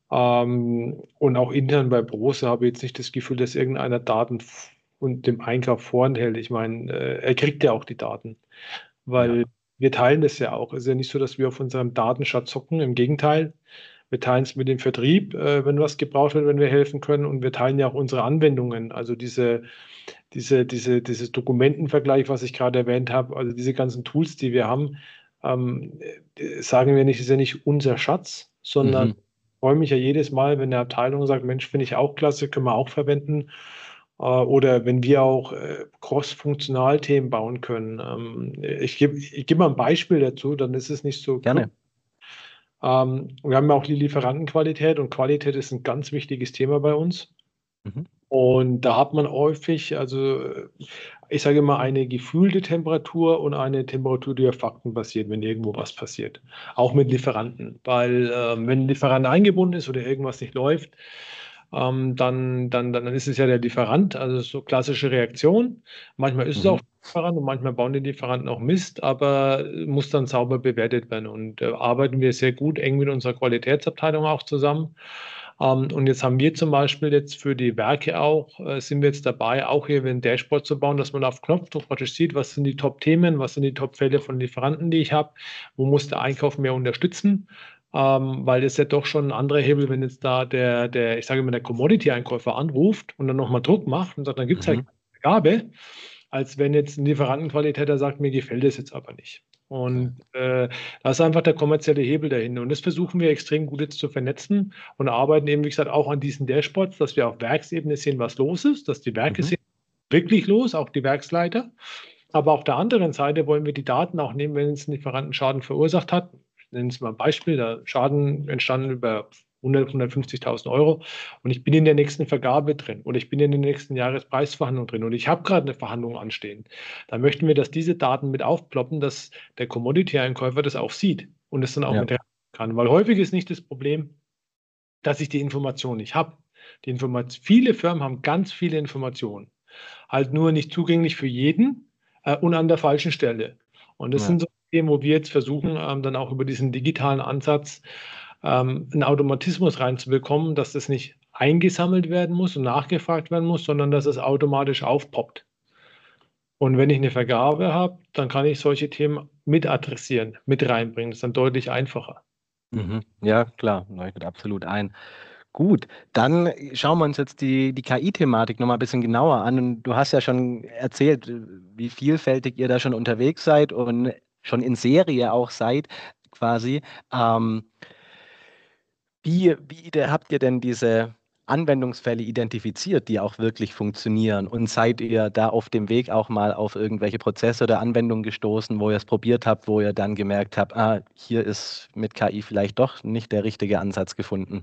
Und auch intern bei Brose habe ich jetzt nicht das Gefühl, dass irgendeiner Daten und dem Einkauf vorenthält. Ich meine, er kriegt ja auch die Daten, weil wir teilen das ja auch. Es ist ja nicht so, dass wir auf unserem Datenschatz zocken. Im Gegenteil, wir teilen es mit dem Vertrieb, wenn was gebraucht wird, wenn wir helfen können. Und wir teilen ja auch unsere Anwendungen. Also dieses Dokumentenvergleich, was ich gerade erwähnt habe, also diese ganzen Tools, die wir haben, sagen wir nicht, ist ja nicht unser Schatz, sondern ich freue mich ja jedes Mal, wenn eine Abteilung sagt, Mensch, finde ich auch klasse, können wir auch verwenden. Oder wenn wir auch cross-funktional-Themen bauen können. Ich geb mal ein Beispiel dazu, dann ist es nicht so. Gerne. Wir haben ja auch die Lieferantenqualität und Qualität ist ein ganz wichtiges Thema bei uns. Und da hat man häufig, also ich sage immer, eine gefühlte Temperatur und eine Temperatur, die auf Fakten basiert, wenn irgendwo was passiert. Auch mit Lieferanten. Weil wenn ein Lieferant eingebunden ist oder irgendwas nicht läuft, dann ist es ja der Lieferant, also so klassische Reaktion. Manchmal ist es auch der Lieferant und manchmal bauen die Lieferanten auch Mist, aber muss dann sauber bewertet werden. Und arbeiten wir sehr gut, eng mit unserer Qualitätsabteilung auch zusammen. Und jetzt haben wir zum Beispiel jetzt für die Werke auch, sind wir jetzt dabei, auch hier ein Dashboard zu bauen, dass man auf Knopfdruck praktisch sieht, was sind die Top-Themen, was sind die Top-Fälle von Lieferanten, die ich habe, wo muss der Einkauf mehr unterstützen. Weil das ja doch schon ein anderer Hebel, wenn jetzt da ich sage immer, der Commodity-Einkäufer anruft und dann nochmal Druck macht und sagt, dann gibt es halt keine Vergabe, als wenn jetzt ein Lieferantenqualitäter sagt, mir gefällt das jetzt aber nicht. Und da ist einfach der kommerzielle Hebel dahinter. Und das versuchen wir extrem gut jetzt zu vernetzen und arbeiten eben, wie gesagt, auch an diesen Dashboards, dass wir auf Werksebene sehen, was los ist, dass die Werke sehen, wirklich los, auch die Werksleiter. Aber auf der anderen Seite wollen wir die Daten auch nehmen, wenn es ein Lieferanten Schaden verursacht hat. Ich nenne es mal ein Beispiel, der Schaden entstanden über 150.000 Euro und ich bin in der nächsten Vergabe drin oder ich bin in der nächsten Jahrespreisverhandlung drin und ich habe gerade eine Verhandlung anstehen. Da möchten wir, dass diese Daten mit aufploppen, dass der Commodity-Einkäufer das auch sieht und es dann auch Ja. mit kann. Weil häufig ist nicht das Problem, dass ich die Information nicht habe. Viele Firmen haben ganz viele Informationen, halt nur nicht zugänglich für jeden und an der falschen Stelle. Und das Ja. sind so Themen, wo wir jetzt versuchen, dann auch über diesen digitalen Ansatz einen Automatismus reinzubekommen, dass das nicht eingesammelt werden muss und nachgefragt werden muss, sondern dass es automatisch aufpoppt. Und wenn ich eine Vergabe habe, dann kann ich solche Themen mit adressieren, mit reinbringen. Das ist dann deutlich einfacher. Mhm. Ja, klar, leuchtet absolut ein. Gut, dann schauen wir uns jetzt die KI-Thematik nochmal ein bisschen genauer an. Und du hast ja schon erzählt, wie vielfältig ihr da schon unterwegs seid und schon in Serie auch seid, quasi. Ähm, habt ihr denn diese Anwendungsfälle identifiziert, die auch wirklich funktionieren? Und seid ihr da auf dem Weg auch mal auf irgendwelche Prozesse oder Anwendungen gestoßen, wo ihr es probiert habt, wo ihr dann gemerkt habt, hier ist mit KI vielleicht doch nicht der richtige Ansatz gefunden?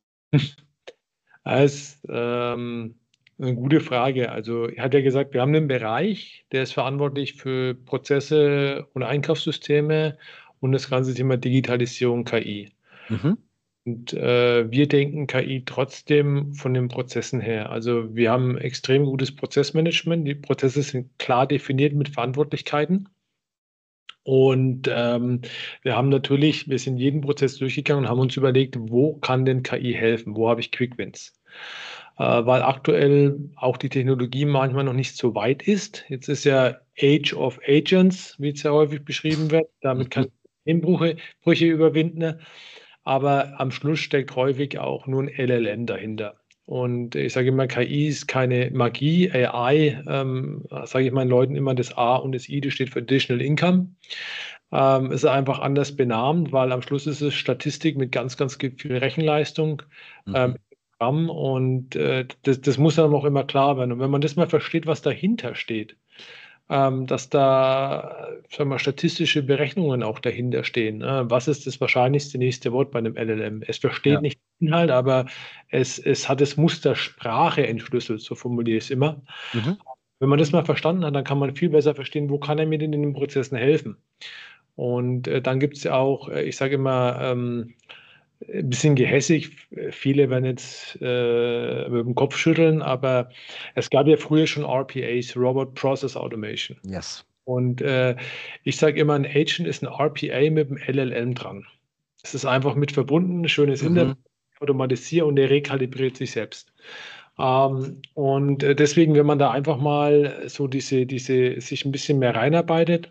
Das ist eine gute Frage. Also, er hat ja gesagt, wir haben einen Bereich, der ist verantwortlich für Prozesse und Einkaufssysteme und das ganze Thema Digitalisierung KI. Mhm. Und wir denken KI trotzdem von den Prozessen her. Also, wir haben extrem gutes Prozessmanagement. Die Prozesse sind klar definiert mit Verantwortlichkeiten. Und wir sind jeden Prozess durchgegangen und haben uns überlegt, wo kann denn KI helfen? Wo habe ich Quick Wins? Weil aktuell auch die Technologie manchmal noch nicht so weit ist. Jetzt ist ja Age of Agents, wie es ja häufig beschrieben wird. Damit kann ich Brüche überwinden. Aber am Schluss steckt häufig auch nur ein LLM dahinter. Und ich sage immer, KI ist keine Magie. AI, sage ich meinen Leuten immer, das A und das I, das steht für Additional Income. Ist einfach anders benannt, weil am Schluss ist es Statistik mit ganz, ganz viel Rechenleistung. Mhm. Und das muss einem auch immer klar werden. Und wenn man das mal versteht, was dahinter steht, dass da, sagen wir, statistische Berechnungen auch dahinter stehen. Was ist das wahrscheinlichste nächste Wort bei einem LLM? Es versteht Ja. nicht den Inhalt, aber es hat das Muster Sprache entschlüsselt, so formuliere ich es immer. Mhm. Wenn man das mal verstanden hat, dann kann man viel besser verstehen, wo kann er mir denn in den Prozessen helfen. Und dann gibt es ja auch, ich sage immer, ein bisschen gehässig. Viele werden jetzt mit dem Kopf schütteln, aber es gab ja früher schon RPAs, Robot Process Automation. Yes. Und ich sage immer, ein Agent ist ein RPA mit dem LLM dran. Es ist einfach mit verbunden, ein schönes Interface, automatisiert und der rekalibriert sich selbst. Und deswegen, wenn man da einfach mal so sich ein bisschen mehr reinarbeitet,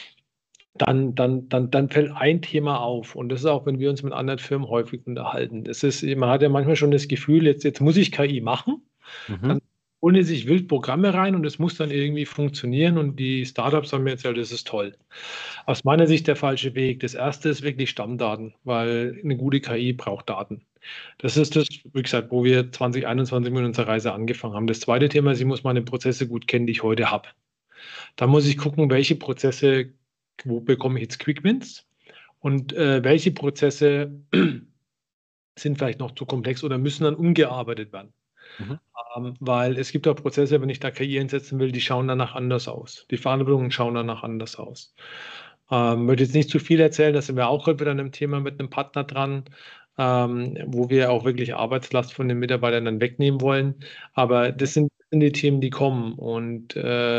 dann fällt ein Thema auf. Und das ist auch, wenn wir uns mit anderen Firmen häufig unterhalten. Man hat ja manchmal schon das Gefühl, jetzt muss ich KI machen. Mhm. Dann holen die sich wild Programme rein und es muss dann irgendwie funktionieren. Und die Startups haben mir erzählt, das ist toll. Aus meiner Sicht der falsche Weg. Das erste ist wirklich Stammdaten, weil eine gute KI braucht Daten. Das ist das, wie gesagt, wo wir 2021 mit unserer Reise angefangen haben. Das zweite Thema, sie muss meine Prozesse gut kennen, die ich heute habe. Da muss ich gucken, welche Prozesse, wo bekomme ich jetzt Quick Wins und welche Prozesse sind vielleicht noch zu komplex oder müssen dann umgearbeitet werden. Mhm. Weil es gibt auch Prozesse, wenn ich da KI einsetzen will, die schauen danach anders aus. Die Verantwortungen schauen danach anders aus. Möchte jetzt nicht zu viel erzählen, da sind wir auch heute wieder an einem Thema mit einem Partner dran, wo wir auch wirklich Arbeitslast von den Mitarbeitern dann wegnehmen wollen. Aber das sind die Themen, die kommen. Und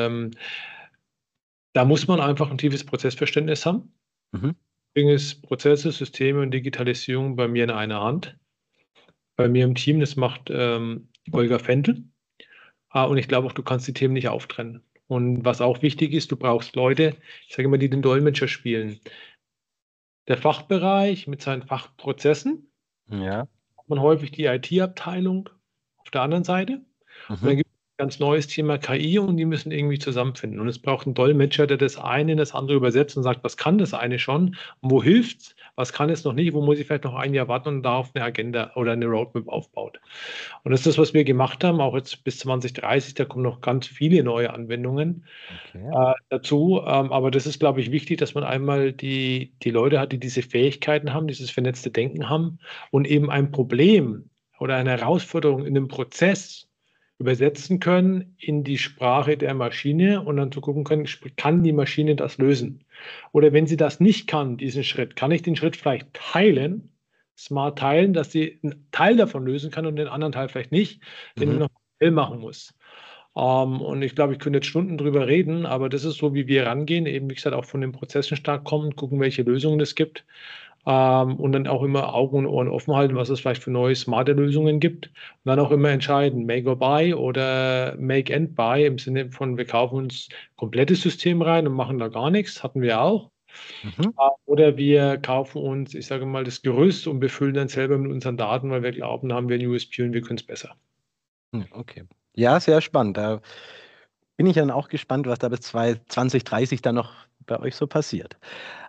da muss man einfach ein tiefes Prozessverständnis haben. Mhm. Deswegen ist Prozesse, Systeme und Digitalisierung bei mir in einer Hand. Bei mir im Team, das macht Olga Fendel. Und ich glaube auch, du kannst die Themen nicht auftrennen. Und was auch wichtig ist, du brauchst Leute, ich sage immer, die den Dolmetscher spielen. Der Fachbereich mit seinen Fachprozessen, Ja. hat man häufig die IT-Abteilung auf der anderen Seite. Und dann Mhm. gibt es ganz neues Thema KI und die müssen irgendwie zusammenfinden. Und es braucht einen Dolmetscher, der das eine in das andere übersetzt und sagt, was kann das eine schon und wo hilft's, was kann es noch nicht, wo muss ich vielleicht noch ein Jahr warten und darauf eine Agenda oder eine Roadmap aufbaut. Und das ist das, was wir gemacht haben, auch jetzt bis 2030, da kommen noch ganz viele neue Anwendungen dazu. Aber das ist, glaube ich, wichtig, dass man einmal die Leute hat, die diese Fähigkeiten haben, dieses vernetzte Denken haben und eben ein Problem oder eine Herausforderung in einem Prozess übersetzen können in die Sprache der Maschine und dann zu gucken können, kann die Maschine das lösen? Oder wenn sie das nicht kann, diesen Schritt, kann ich den Schritt vielleicht teilen, smart teilen, dass sie einen Teil davon lösen kann und den anderen Teil vielleicht nicht, den ich noch machen muss. Und ich glaube, ich könnte jetzt Stunden drüber reden, aber das ist so, wie wir rangehen, eben wie gesagt, auch von den Prozessen stark kommen, gucken, welche Lösungen es gibt. Und dann auch immer Augen und Ohren offen halten, was es vielleicht für neue, smarte Lösungen gibt. Und dann auch immer entscheiden, make or buy oder make and buy, im Sinne von, wir kaufen uns komplettes System rein und machen da gar nichts, hatten wir auch. Oder wir kaufen uns, ich sage mal, das Gerüst und befüllen dann selber mit unseren Daten, weil wir glauben, da haben wir ein USP und wir können es besser. Okay. Ja, sehr spannend. Da bin ich dann auch gespannt, was da bis 2030 dann noch bei euch so passiert.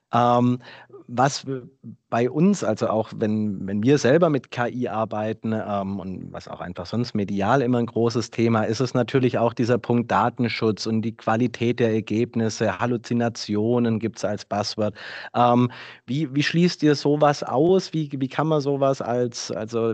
Was bei uns, also auch wenn wir selber mit KI arbeiten und was auch einfach sonst medial immer ein großes Thema ist, ist natürlich auch dieser Punkt Datenschutz und die Qualität der Ergebnisse. Halluzinationen gibt es als Buzzword. Wie schließt ihr sowas aus? Wie kann man sowas als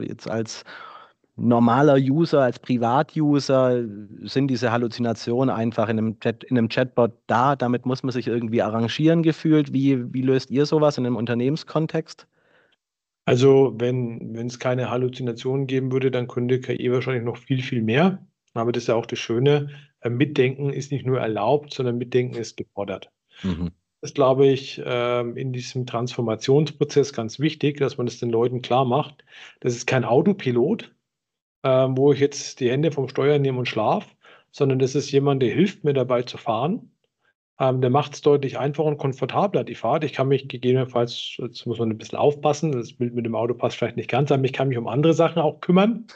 normaler User, als Privat-User, sind diese Halluzinationen einfach in einem Chatbot da? Damit muss man sich irgendwie arrangieren gefühlt. Wie löst ihr sowas in einem Unternehmenskontext? Also wenn es keine Halluzinationen geben würde, dann könnte KI wahrscheinlich noch viel, viel mehr. Aber das ist ja auch das Schöne. Mitdenken ist nicht nur erlaubt, sondern Mitdenken ist gefordert. Das ist, glaube ich, in diesem Transformationsprozess ganz wichtig, dass man es den Leuten klar macht. Das ist kein Autopilot, wo ich jetzt die Hände vom Steuer nehme und schlafe, sondern das ist jemand, der hilft mir dabei zu fahren. Der macht es deutlich einfacher und komfortabler, die Fahrt. Ich kann mich gegebenenfalls, jetzt muss man ein bisschen aufpassen, das Bild mit dem Auto passt vielleicht nicht ganz, aber ich kann mich um andere Sachen auch kümmern.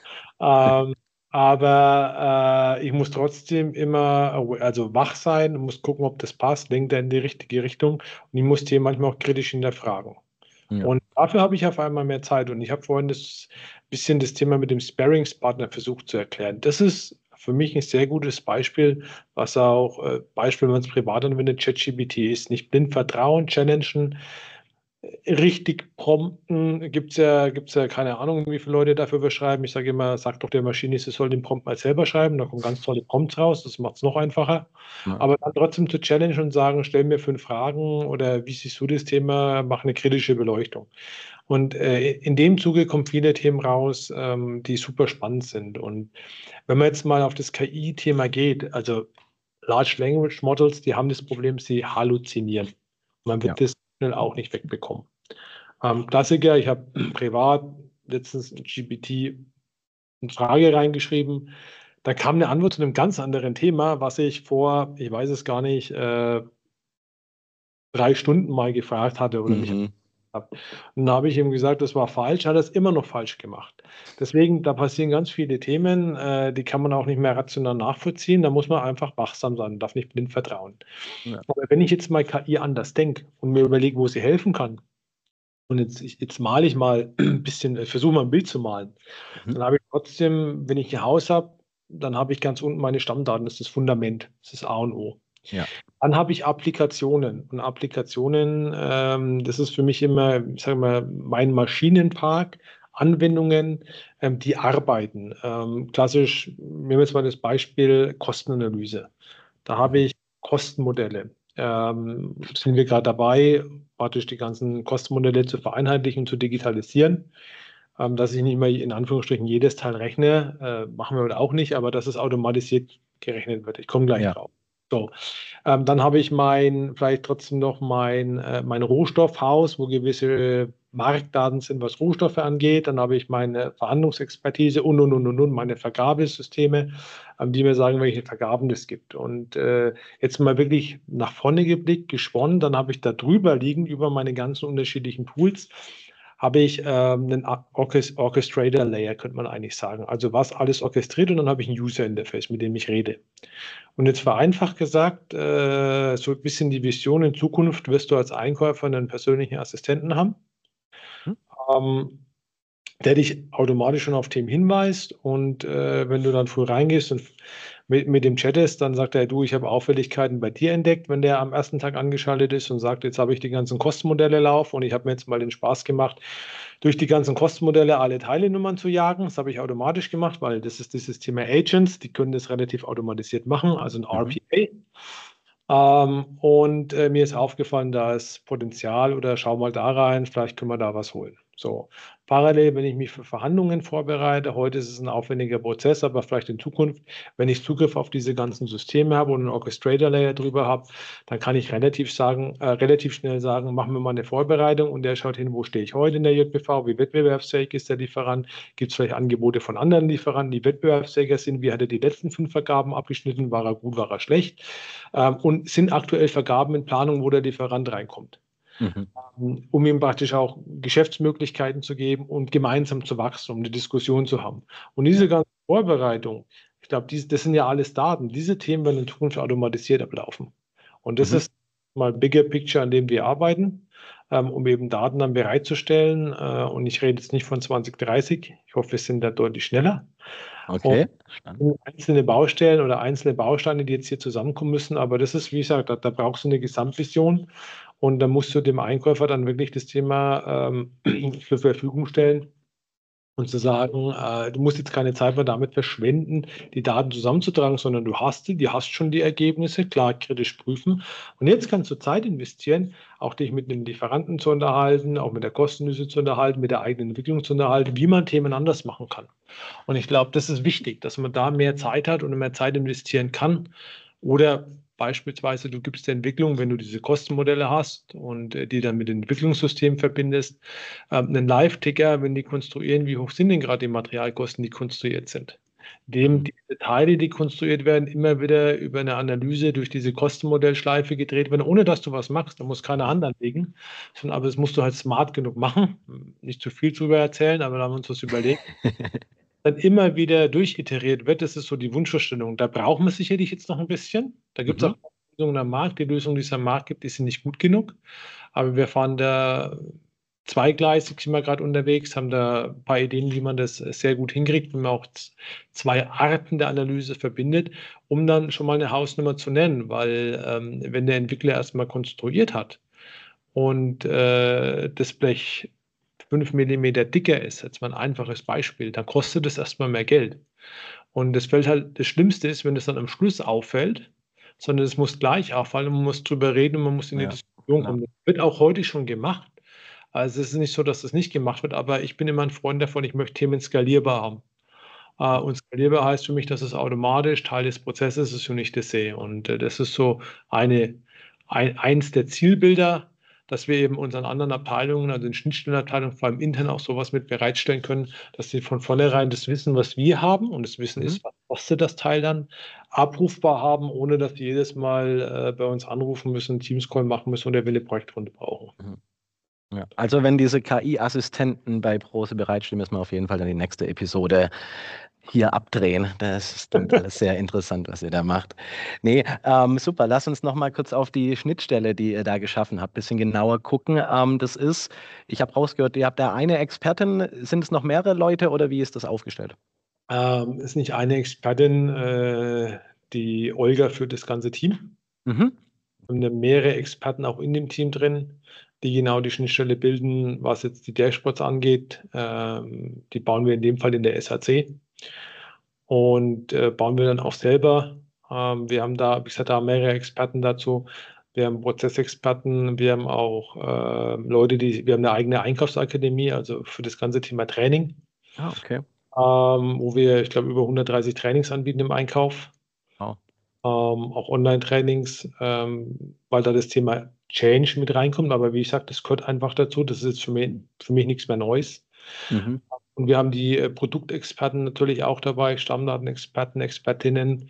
Aber ich muss trotzdem immer wach sein und muss gucken, ob das passt, lenkt er in die richtige Richtung und ich muss die manchmal auch kritisch hinterfragen. Ja. Und dafür habe ich auf einmal mehr Zeit. Und ich habe vorhin das Thema mit dem Sparringspartner versucht zu erklären. Das ist für mich ein sehr gutes Beispiel, was auch Beispiel, wenn man es privat anwendet, ChatGPT ist. Nicht blind vertrauen, challengen, richtig prompten. Gibt es ja keine Ahnung, wie viele Leute dafür beschreiben. Ich sage immer, sag doch der Maschine, sie soll den Prompt mal selber schreiben. Da kommen ganz tolle Prompts raus. Das macht es noch einfacher. Ja. Aber dann trotzdem zu challengen und sagen, stell mir 5 Fragen oder wie siehst du das Thema, mach eine kritische Beleuchtung. Und in dem Zuge kommen viele Themen raus, die super spannend sind. Und wenn man jetzt mal auf das KI-Thema geht, also Large Language Models, die haben das Problem, sie halluzinieren. Man wird das schnell auch nicht wegbekommen. Klassiker, ich habe privat letztens in GPT eine Frage reingeschrieben. Da kam eine Antwort zu einem ganz anderen Thema, was ich vor, ich weiß es gar nicht, 3 Stunden mal gefragt hatte oder mich habe. Und dann habe ich ihm gesagt, das war falsch, hat er es immer noch falsch gemacht. Deswegen, da passieren ganz viele Themen, die kann man auch nicht mehr rational nachvollziehen. Da muss man einfach wachsam sein, darf nicht blind vertrauen. Ja. Aber wenn ich jetzt mal KI anders denke und mir überlege, wo sie helfen kann, und jetzt male ich mal ein bisschen, versuche mal ein Bild zu malen, dann habe ich trotzdem, wenn ich ein Haus habe, dann habe ich ganz unten meine Stammdaten, das ist das Fundament, das ist A und O. Ja. Dann habe ich Applikationen. Und Applikationen, das ist für mich immer, ich sage mal, mein Maschinenpark, Anwendungen, die arbeiten. Klassisch, nehmen wir jetzt mal das Beispiel Kostenanalyse. Da habe ich Kostenmodelle. Sind wir gerade dabei, praktisch die ganzen Kostenmodelle zu vereinheitlichen und zu digitalisieren. Dass ich nicht mehr in Anführungsstrichen jedes Teil rechne, machen wir heute auch nicht, aber dass es automatisiert gerechnet wird. Ich komme gleich drauf. So, dann habe ich vielleicht trotzdem noch mein Rohstoffhaus, wo gewisse Marktdaten sind, was Rohstoffe angeht. Dann habe ich meine Verhandlungsexpertise und meine Vergabesysteme, die mir sagen, welche Vergaben es gibt. Und jetzt mal wirklich nach vorne geblickt, gesponnen, dann habe ich da drüber liegend über meine ganzen unterschiedlichen Tools, habe ich einen Orchestrator Layer, könnte man eigentlich sagen. Also was alles orchestriert und dann habe ich ein User Interface, mit dem ich rede. Und jetzt vereinfacht gesagt, so ein bisschen die Vision in Zukunft, wirst du als Einkäufer einen persönlichen Assistenten haben, Mhm. der dich automatisch schon auf Themen hinweist und wenn du dann früh reingehst und mit dem chattest, dann sagt er, du, ich habe Auffälligkeiten bei dir entdeckt, wenn der am ersten Tag angeschaltet ist und sagt, jetzt habe ich die ganzen Kostenmodelle laufen und ich habe mir jetzt mal den Spaß gemacht, durch die ganzen Kostenmodelle alle Teilenummern zu jagen. Das habe ich automatisch gemacht, weil das ist dieses Thema Agents, die können das relativ automatisiert machen, also ein Mhm. RPA. Und mir ist aufgefallen, da ist Potenzial oder schau mal da rein, vielleicht können wir da was holen. So, parallel, wenn ich mich für Verhandlungen vorbereite, heute ist es ein aufwendiger Prozess, aber vielleicht in Zukunft, wenn ich Zugriff auf diese ganzen Systeme habe und einen Orchestrator-Layer drüber habe, dann kann ich relativ schnell sagen, machen wir mal eine Vorbereitung und der schaut hin, wo stehe ich heute in der JBV, wie wettbewerbsfähig ist der Lieferant, gibt es vielleicht Angebote von anderen Lieferanten, die wettbewerbsfähiger sind, wie hat er die letzten 5 Vergaben abgeschnitten, war er gut, war er schlecht, und sind aktuell Vergaben in Planung, wo der Lieferant reinkommt, Mhm. um ihm praktisch auch Geschäftsmöglichkeiten zu geben und gemeinsam zu wachsen, um eine Diskussion zu haben. Und diese Ja. ganze Vorbereitung, ich glaube, das sind ja alles Daten. Diese Themen werden in Zukunft automatisiert ablaufen. Und das Mhm. ist mal ein bigger picture, an dem wir arbeiten, um eben Daten dann bereitzustellen. Und ich rede jetzt nicht von 2030. Ich hoffe, wir sind da deutlich schneller. Und Okay, spannend. einzelne Baustellen oder einzelne Bausteine, die jetzt hier zusammenkommen müssen. Aber das ist, wie gesagt, da brauchst du eine Gesamtvision und da musst du dem Einkäufer dann wirklich das Thema zur Verfügung stellen und zu sagen, du musst jetzt keine Zeit mehr damit verschwenden, die Daten zusammenzutragen, sondern du hast die hast schon die Ergebnisse, klar, kritisch prüfen. Und jetzt kannst du Zeit investieren, auch dich mit einem Lieferanten zu unterhalten, auch mit der Kostenanalyse zu unterhalten, mit der eigenen Entwicklung zu unterhalten, wie man Themen anders machen kann. Und ich glaube, das ist wichtig, dass man da mehr Zeit hat und mehr Zeit investieren kann. Oder beispielsweise, du gibst der Entwicklung, wenn du diese Kostenmodelle hast und die dann mit dem Entwicklungssystem verbindest, einen Live-Ticker, wenn die konstruieren, wie hoch sind denn gerade die Materialkosten, die konstruiert sind. Dem Mhm. die Teile, die konstruiert werden, immer wieder über eine Analyse durch diese Kostenmodellschleife gedreht werden, ohne dass du was machst. Da muss keine Hand anlegen, sondern aber das musst du halt smart genug machen. Nicht zu viel drüber erzählen, aber da haben wir uns was überlegt. Dann immer wieder durchiteriert wird, das ist so die Wunschvorstellung. Da brauchen wir sicherlich jetzt noch ein bisschen. Da gibt es Mhm. auch Lösungen am Markt. Die Lösungen, die es am Markt gibt, die sind nicht gut genug. Aber wir fahren da zweigleisig, sind wir gerade unterwegs, haben da ein paar Ideen, wie man das sehr gut hinkriegt, wenn man auch zwei Arten der Analyse verbindet, um dann schon mal eine Hausnummer zu nennen. Weil wenn der Entwickler erstmal konstruiert hat und das Blech 5 Millimeter dicker ist, jetzt mal ein einfaches Beispiel, dann kostet es erstmal mehr Geld. Und das Schlimmste ist, wenn es dann am Schluss auffällt, sondern es muss gleich auffallen und man muss drüber reden und man muss in die Ja, Diskussion klar. kommen. Das wird auch heute schon gemacht. Also es ist nicht so, dass das nicht gemacht wird, aber ich bin immer ein Freund davon, ich möchte Themen skalierbar haben. Und skalierbar heißt für mich, dass es automatisch Teil des Prozesses ist und ich das sehe. Und das ist so eins der Zielbilder, dass wir eben unseren anderen Abteilungen, also den Schnittstellenabteilungen, vor allem intern auch sowas mit bereitstellen können, dass sie von vornherein das Wissen, was wir haben, und das Wissen Mhm. ist, was kostet das Teil dann, abrufbar haben, ohne dass sie jedes Mal bei uns anrufen müssen, einen Teams-Call machen müssen oder wir eine Projektrunde brauchen. Mhm. Ja. Also wenn diese KI-Assistenten bei Prose bereitstehen, müssen wir auf jeden Fall dann die nächste Episode hier abdrehen. Das klingt alles sehr interessant, was ihr da macht. Nee, super. Lass uns noch mal kurz auf die Schnittstelle, die ihr da geschaffen habt, ein bisschen genauer gucken. Ich habe rausgehört, ihr habt da eine Expertin. Sind es noch mehrere Leute oder wie ist das aufgestellt? Ist nicht eine Expertin, die Olga führt das ganze Team. Mhm. Wir haben da mehrere Experten auch in dem Team drin, die genau die Schnittstelle bilden, was jetzt die Dashboards angeht. Die bauen wir in dem Fall in der SAC und bauen wir dann auch selber. Wir haben da, wie gesagt, da mehrere Experten dazu. Wir haben Prozessexperten, wir haben auch wir haben eine eigene Einkaufsakademie, also für das ganze Thema Training, Ah, okay. wo wir, ich glaube, über 130 Trainings anbieten im Einkauf, Wow. auch Online-Trainings, weil da das Thema Change mit reinkommt. Aber wie ich sage, das gehört einfach dazu. Das ist jetzt für mich nichts mehr Neues. Mhm. Und wir haben die Produktexperten natürlich auch dabei, Stammdatenexperten, Expertinnen.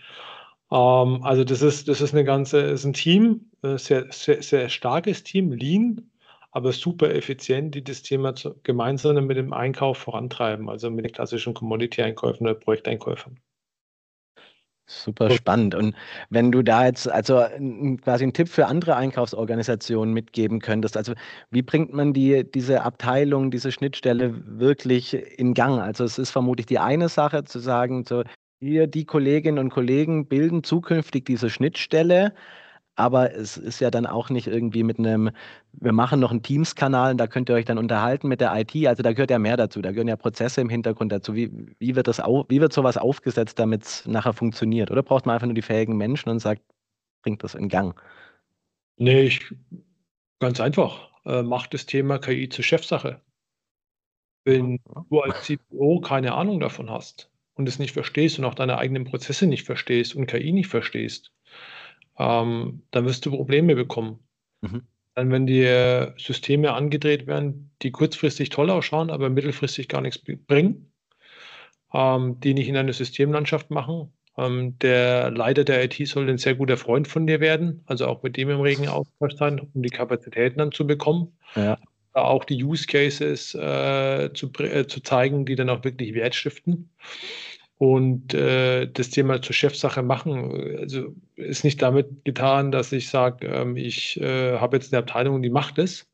Also das ist eine ist ein Team, sehr, sehr, sehr starkes Team, lean, aber super effizient, die das Thema gemeinsam mit dem Einkauf vorantreiben, also mit den klassischen Commodity-Einkäufen oder Projekteinkäufern. Super spannend. Und wenn du da jetzt also quasi einen Tipp für andere Einkaufsorganisationen mitgeben könntest, also wie bringt man diese Abteilung, diese Schnittstelle wirklich in Gang? Also es ist vermutlich die eine Sache zu sagen, so hier die Kolleginnen und Kollegen bilden zukünftig diese Schnittstelle, aber es ist ja dann auch nicht irgendwie wir machen noch einen Teams-Kanal und da könnt ihr euch dann unterhalten mit der IT. Also da gehört ja mehr dazu. Da gehören ja Prozesse im Hintergrund dazu. Wie wird sowas aufgesetzt, damit es nachher funktioniert? Oder braucht man einfach nur die fähigen Menschen und sagt, bringt das in Gang? Nee, ganz einfach. Mach das Thema KI zur Chefsache. Wenn du als CPO keine Ahnung davon hast und es nicht verstehst und auch deine eigenen Prozesse nicht verstehst und KI nicht verstehst, dann wirst du Probleme bekommen. Mhm. Dann, wenn dir Systeme angedreht werden, die kurzfristig toll ausschauen, aber mittelfristig gar nichts bringen, die nicht in eine Systemlandschaft machen. Der Leiter der IT soll ein sehr guter Freund von dir werden, also auch mit dem im regen Austausch sein, um die Kapazitäten dann zu bekommen. Ja. Auch die Use Cases zu zeigen, die dann auch wirklich Wert stiften. Und das Thema zur Chefsache machen, also ist nicht damit getan, dass ich sage, ich habe jetzt eine Abteilung, die macht es.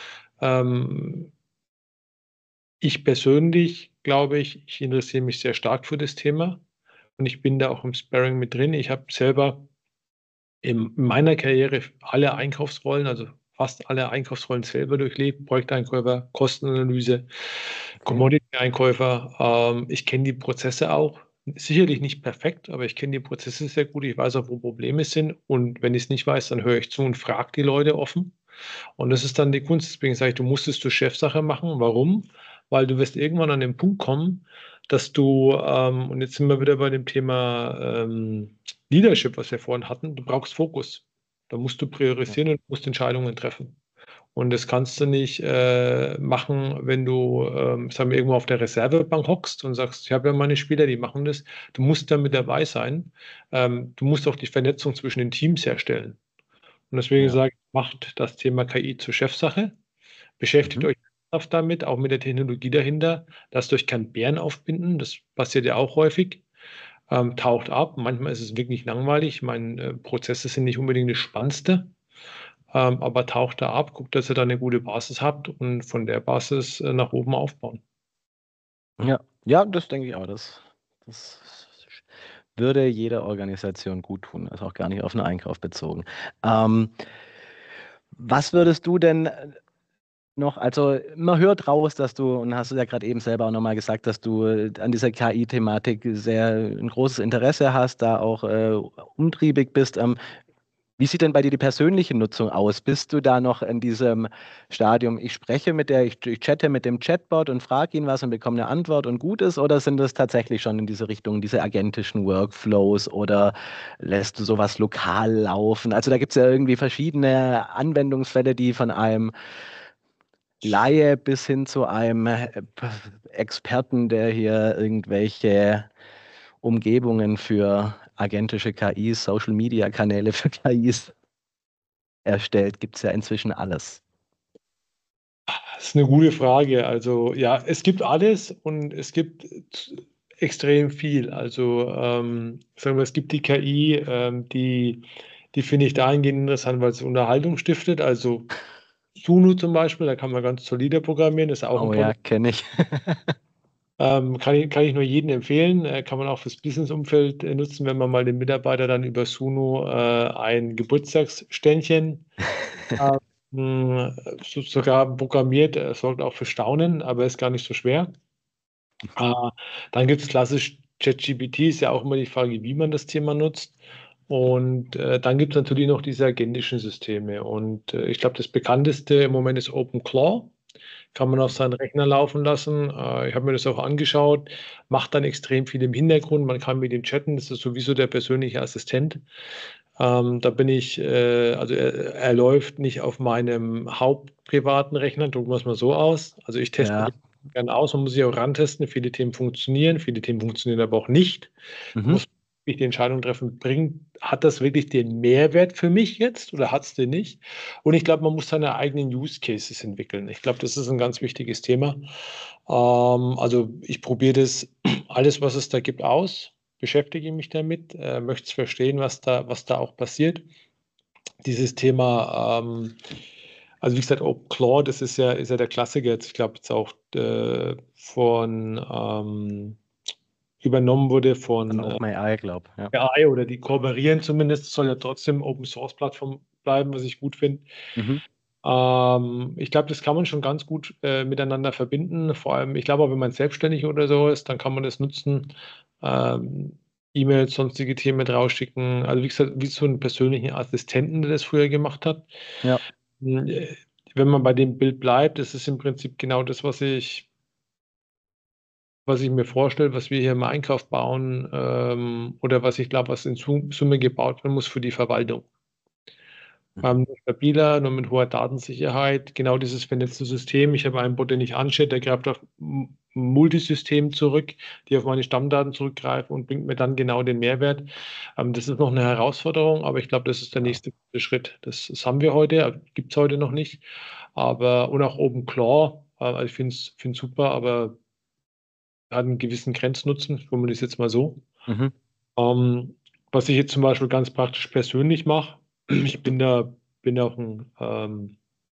Ich persönlich glaube ich interessiere mich sehr stark für das Thema und ich bin da auch im Sparring mit drin. Ich habe selber in meiner Karriere alle Einkaufsrollen, also fast alle Einkaufsrollen selber durchlebt. Projekteinkäufer, Kostenanalyse, Commodity-Einkäufer. Ich kenne die Prozesse auch. Sicherlich nicht perfekt, aber ich kenne die Prozesse sehr gut. Ich weiß auch, wo Probleme sind. Und wenn ich es nicht weiß, dann höre ich zu und frage die Leute offen. Und das ist dann die Kunst. Deswegen sage ich, du musst es zur Chefsache machen. Warum? Weil du wirst irgendwann an den Punkt kommen, dass du, und jetzt sind wir wieder bei dem Thema Leadership, was wir vorhin hatten, du brauchst Fokus. Da musst du priorisieren und musst Entscheidungen treffen. Und das kannst du nicht machen, wenn du sagen wir, irgendwo auf der Reservebank hockst und sagst, ich habe ja meine Spieler, die machen das. Du musst da mit dabei sein. Du musst auch die Vernetzung zwischen den Teams herstellen. Und deswegen sage ich, macht das Thema KI zur Chefsache. Beschäftigt euch damit, auch mit der Technologie dahinter. Lasst euch keinen Bären aufbinden. Das passiert ja auch häufig. Taucht ab. Manchmal ist es wirklich langweilig. Meine Prozesse sind nicht unbedingt das Spannendste. Aber taucht da ab, guckt, dass ihr da eine gute Basis habt und von der Basis nach oben aufbauen. Ja, das denke ich auch. Das würde jeder Organisation gut tun, also auch gar nicht auf den Einkauf bezogen. Was würdest du denn noch, also man hört raus, dass du, und hast du ja gerade eben selber auch nochmal gesagt, dass du an dieser KI-Thematik sehr ein großes Interesse hast, da auch umtriebig bist. Wie sieht denn bei dir die persönliche Nutzung aus? Bist du da noch in diesem Stadium, ich chatte mit dem Chatbot und frage ihn was und bekomme eine Antwort und gut ist, oder sind das tatsächlich schon in diese Richtung, diese agentischen Workflows, oder lässt du sowas lokal laufen? Also da gibt es ja irgendwie verschiedene Anwendungsfälle, die von einem Laie bis hin zu einem Experten, der hier irgendwelche Umgebungen für agentische KIs, Social-Media-Kanäle für KIs erstellt, gibt es ja inzwischen alles. Das ist eine gute Frage. Also ja, es gibt alles und es gibt extrem viel. Also sagen wir, es gibt die KI, die finde ich dahingehend interessant, weil es Unterhaltung stiftet. Also Suno zum Beispiel, da kann man ganz solide programmieren. Das ist auch Oh ja, kenne ich. kann ich nur jedem empfehlen. Kann man auch fürs Business-Umfeld nutzen, wenn man mal den Mitarbeiter dann über Suno ein Geburtstagsständchen sogar programmiert. Sorgt auch für Staunen, aber ist gar nicht so schwer. Dann gibt es klassisch ChatGPT, ist ja auch immer die Frage, wie man das Thema nutzt. Und dann gibt es natürlich noch diese agentischen Systeme. Und ich glaube, das bekannteste im Moment ist OpenClaw. Kann man auf seinen Rechner laufen lassen. Ich habe mir das auch angeschaut. Macht dann extrem viel im Hintergrund. Man kann mit ihm chatten. Das ist sowieso der persönliche Assistent. Da bin ich, also er läuft nicht auf meinem hauptprivaten Rechner, drücken wir es mal so aus. Also ich teste gerne aus, man muss sich auch rantesten. Viele Themen funktionieren aber auch nicht. Mhm. Muss ich die Entscheidung treffen, hat das wirklich den Mehrwert für mich jetzt oder hat es den nicht? Und ich glaube, man muss seine eigenen Use Cases entwickeln. Ich glaube, das ist ein ganz wichtiges Thema. Also ich probiere das alles, was es da gibt, aus, beschäftige mich damit, möchte es verstehen, was da auch passiert. Dieses Thema, also wie gesagt, OpenClaw, das ist ja der Klassiker jetzt. Ich glaube, jetzt auch übernommen wurde von OpenAI, glaube ich. Ja. AI oder die kooperieren zumindest. Es soll ja trotzdem Open Source Plattform bleiben, was ich gut finde. Mhm. Ich glaube, das kann man schon ganz gut miteinander verbinden. Vor allem, ich glaube auch, wenn man selbstständig oder so ist, dann kann man das nutzen. E-Mails, sonstige Themen mit rausschicken. Also wie gesagt, wie so einen persönlichen Assistenten, der das früher gemacht hat. Ja. Wenn man bei dem Bild bleibt, ist es im Prinzip genau das, was ich mir vorstelle, was wir hier im Einkauf bauen, oder was ich glaube, was in Summe gebaut werden muss für die Verwaltung. Nur stabiler, nur mit hoher Datensicherheit, genau dieses vernetzte System. Ich habe einen Bot, den ich anschalte, der greift auf ein Multisystem zurück, die auf meine Stammdaten zurückgreifen und bringt mir dann genau den Mehrwert. Das ist noch eine Herausforderung, aber ich glaube, das ist der nächste Schritt. Das haben wir heute, gibt es heute noch nicht. Und auch OpenClaw, also ich finde es super, aber hat einen gewissen Grenznutzen, formuliere ich es jetzt mal so. Mhm. Was ich jetzt zum Beispiel ganz praktisch persönlich mache, ich bin auch ein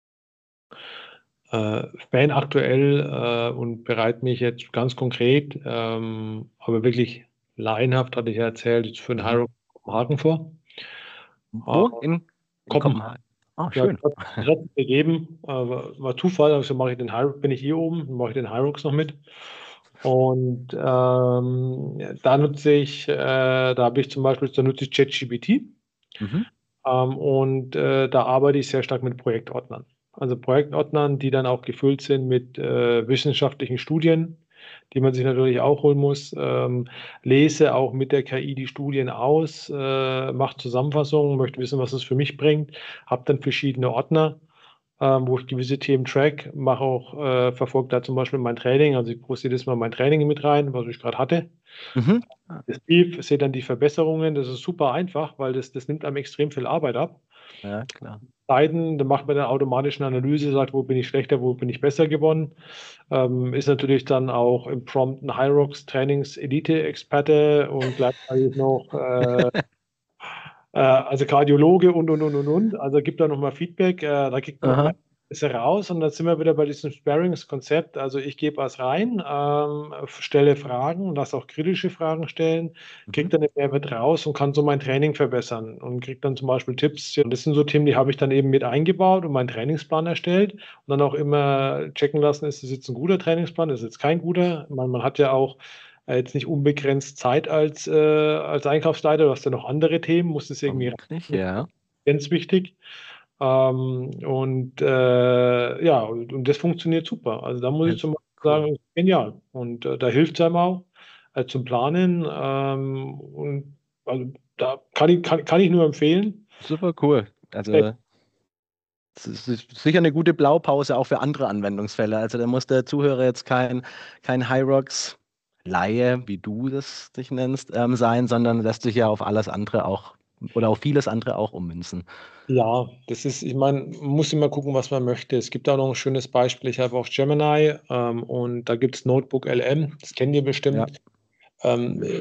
Fan aktuell und bereite mich jetzt ganz konkret, aber wirklich laienhaft, hatte ich ja erzählt, jetzt für den Hyrox Kopenhagen vor. Wo? In Kopenhagen. Ah, schön. Ja, das hat sich gegeben, war Zufall, also mache ich den Hyrox, bin ich hier oben, mache ich den Hyrox noch mit. Und da nutze ich ChatGPT. Mhm. Da arbeite ich sehr stark mit Projektordnern. Also Projektordnern, die dann auch gefüllt sind mit wissenschaftlichen Studien, die man sich natürlich auch holen muss. Lese auch mit der KI die Studien aus, mache Zusammenfassungen, möchte wissen, was es für mich bringt, habe dann verschiedene Ordner, wo ich gewisse Themen track, verfolge da zum Beispiel mein Training. Also ich poste jedes Mal mein Training mit rein, was ich gerade hatte. Mhm. Sehe dann die Verbesserungen. Das ist super einfach, weil das nimmt einem extrem viel Arbeit ab. Ja, klar. Dann macht man eine automatische Analyse, sagt, wo bin ich schlechter, wo bin ich besser geworden. Ist natürlich dann auch im Prompt ein Hyrox Trainings Elite-Experte und gleichzeitig noch also Kardiologe und. Also gibt da nochmal Feedback, da kriegt man nochmal besser raus und dann sind wir wieder bei diesem Sparings-Konzept. Also ich gebe was rein, stelle Fragen, lasse auch kritische Fragen stellen, kriege dann den Mehrwert raus und kann so mein Training verbessern und kriege dann zum Beispiel Tipps. Und das sind so Themen, die habe ich dann eben mit eingebaut und meinen Trainingsplan erstellt und dann auch immer checken lassen, ist das jetzt ein guter Trainingsplan, ist das jetzt kein guter. Man hat ja auch jetzt nicht unbegrenzt Zeit als Einkaufsleiter, du hast ja noch andere Themen, musst es irgendwie ja. ganz wichtig. Und das funktioniert super. Also da muss ich zum Beispiel sagen, genial. Und da hilft es einem auch zum Planen. Und also da kann ich nur empfehlen. Super cool. Also es ist sicher eine gute Blaupause auch für andere Anwendungsfälle. Also da muss der Zuhörer jetzt kein Hyrox Laie, wie du das dich nennst, sein, sondern lässt sich ja auf alles andere auch oder auf vieles andere auch ummünzen. Ja, ich meine, man muss immer gucken, was man möchte. Es gibt auch noch ein schönes Beispiel. Ich habe auch Gemini und da gibt es Notebook LM, das kennt ihr bestimmt. Ja.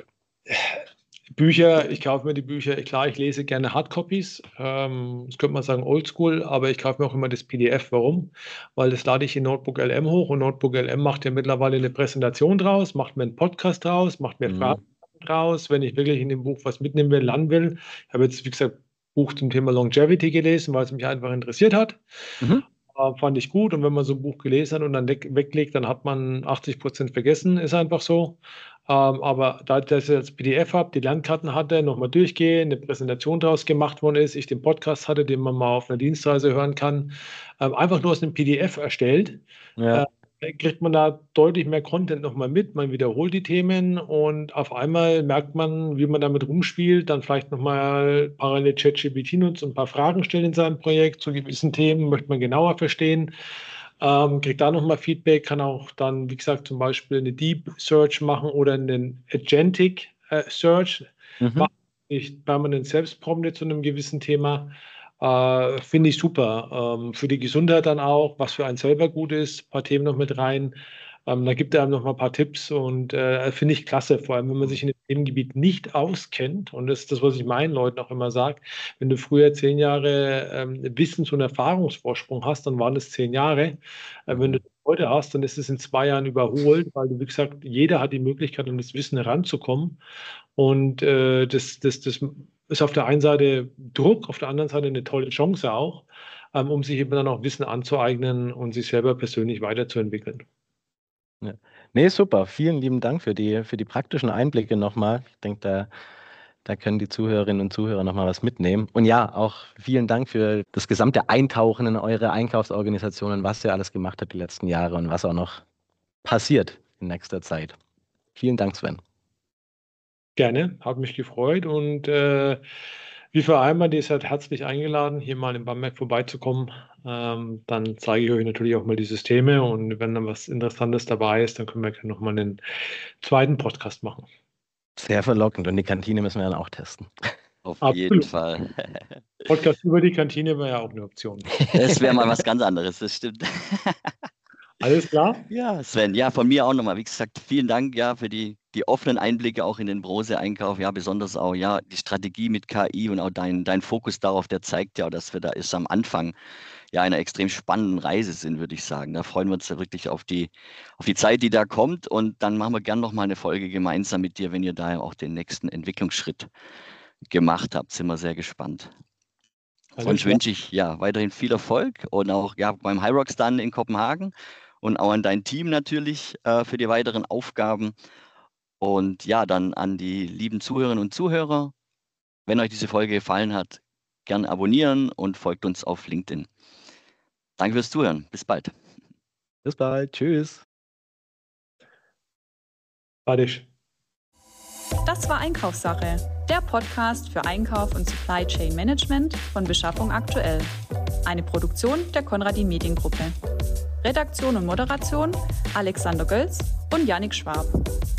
Bücher, ich kaufe mir die Bücher, klar, ich lese gerne Hardcopies, das könnte man sagen oldschool, aber ich kaufe mir auch immer das PDF. Warum? Weil das lade ich in Notebook LM hoch und Notebook LM macht ja mittlerweile eine Präsentation draus, macht mir einen Podcast draus, macht mir Fragen draus, wenn ich wirklich in dem Buch was mitnehmen will, lernen will. Ich habe jetzt, wie gesagt, Buch zum Thema Longevity gelesen, weil es mich einfach interessiert hat. Fand ich gut. Und wenn man so ein Buch gelesen hat und dann weglegt, dann hat man 80% vergessen, ist einfach so. Aber da ich das als PDF habe, die Lernkarten hatte, nochmal durchgehe, eine Präsentation daraus gemacht worden ist, ich den Podcast hatte, den man mal auf einer Dienstreise hören kann, einfach nur aus einem PDF erstellt, kriegt man da deutlich mehr Content nochmal mit, man wiederholt die Themen und auf einmal merkt man, wie man damit rumspielt, dann vielleicht nochmal parallel ChatGPT nutzt und ein paar Fragen stellt in seinem Projekt zu gewissen Themen, möchte man genauer verstehen, kriegt da nochmal Feedback, kann auch dann, wie gesagt, zum Beispiel eine Deep Search machen oder einen Agentic Search. Mhm. Ich permanent Selbstprompte zu einem gewissen Thema. Finde ich super. Für die Gesundheit dann auch, was für einen selber gut ist, ein paar Themen noch mit rein. Da gibt er einem noch mal ein paar Tipps und finde ich klasse, vor allem wenn man sich in dem Themengebiet nicht auskennt. Und das ist das, was ich meinen Leuten auch immer sage. Wenn du früher 10 Jahre Wissens- und Erfahrungsvorsprung hast, dann waren es 10 Jahre. Wenn du das heute hast, dann ist es in 2 Jahren überholt, weil, wie gesagt, jeder hat die Möglichkeit, an das Wissen heranzukommen. Und das ist auf der einen Seite Druck, auf der anderen Seite eine tolle Chance auch, um sich eben dann auch Wissen anzueignen und sich selber persönlich weiterzuentwickeln. Ja. Nee, super. Vielen lieben Dank für die praktischen Einblicke nochmal. Ich denke, da können die Zuhörerinnen und Zuhörer nochmal was mitnehmen. Und ja, auch vielen Dank für das gesamte Eintauchen in eure Einkaufsorganisationen, was ihr alles gemacht habt die letzten Jahre und was auch noch passiert in nächster Zeit. Vielen Dank, Sven. Gerne, habe mich gefreut und wie vereinbart, ihr seid herzlich eingeladen, hier mal in Bamberg vorbeizukommen. Dann zeige ich euch natürlich auch mal die Systeme und wenn dann was Interessantes dabei ist, dann können wir noch mal einen zweiten Podcast machen. Sehr verlockend und die Kantine müssen wir dann auch testen. Auf jeden Absolut. Fall. Podcast über die Kantine wäre ja auch eine Option. Das wäre mal was ganz anderes, das stimmt. Alles klar? Ja, Sven, ja, von mir auch nochmal, wie gesagt, vielen Dank ja für die offenen Einblicke auch in den Brose-Einkauf, ja, besonders auch ja die Strategie mit KI und auch dein Fokus darauf, der zeigt ja, dass wir da erst am Anfang ja einer extrem spannenden Reise sind, würde ich sagen. Da freuen wir uns ja wirklich auf die Zeit, die da kommt und dann machen wir gern nochmal eine Folge gemeinsam mit dir, wenn ihr da auch den nächsten Entwicklungsschritt gemacht habt. Sind wir sehr gespannt. Sonst wünsche ich ja weiterhin viel Erfolg und auch ja beim Hyrox dann in Kopenhagen und auch an dein Team natürlich für die weiteren Aufgaben. Und ja, dann an die lieben Zuhörerinnen und Zuhörer, wenn euch diese Folge gefallen hat, gern abonnieren und folgt uns auf LinkedIn. Danke fürs Zuhören. Bis bald. Bis bald. Tschüss. Badisch. Das war Einkaufssache, der Podcast für Einkauf und Supply Chain Management von Beschaffung aktuell. Eine Produktion der Konradin Mediengruppe. Redaktion und Moderation Alexander Gölz und Jannik Schwab.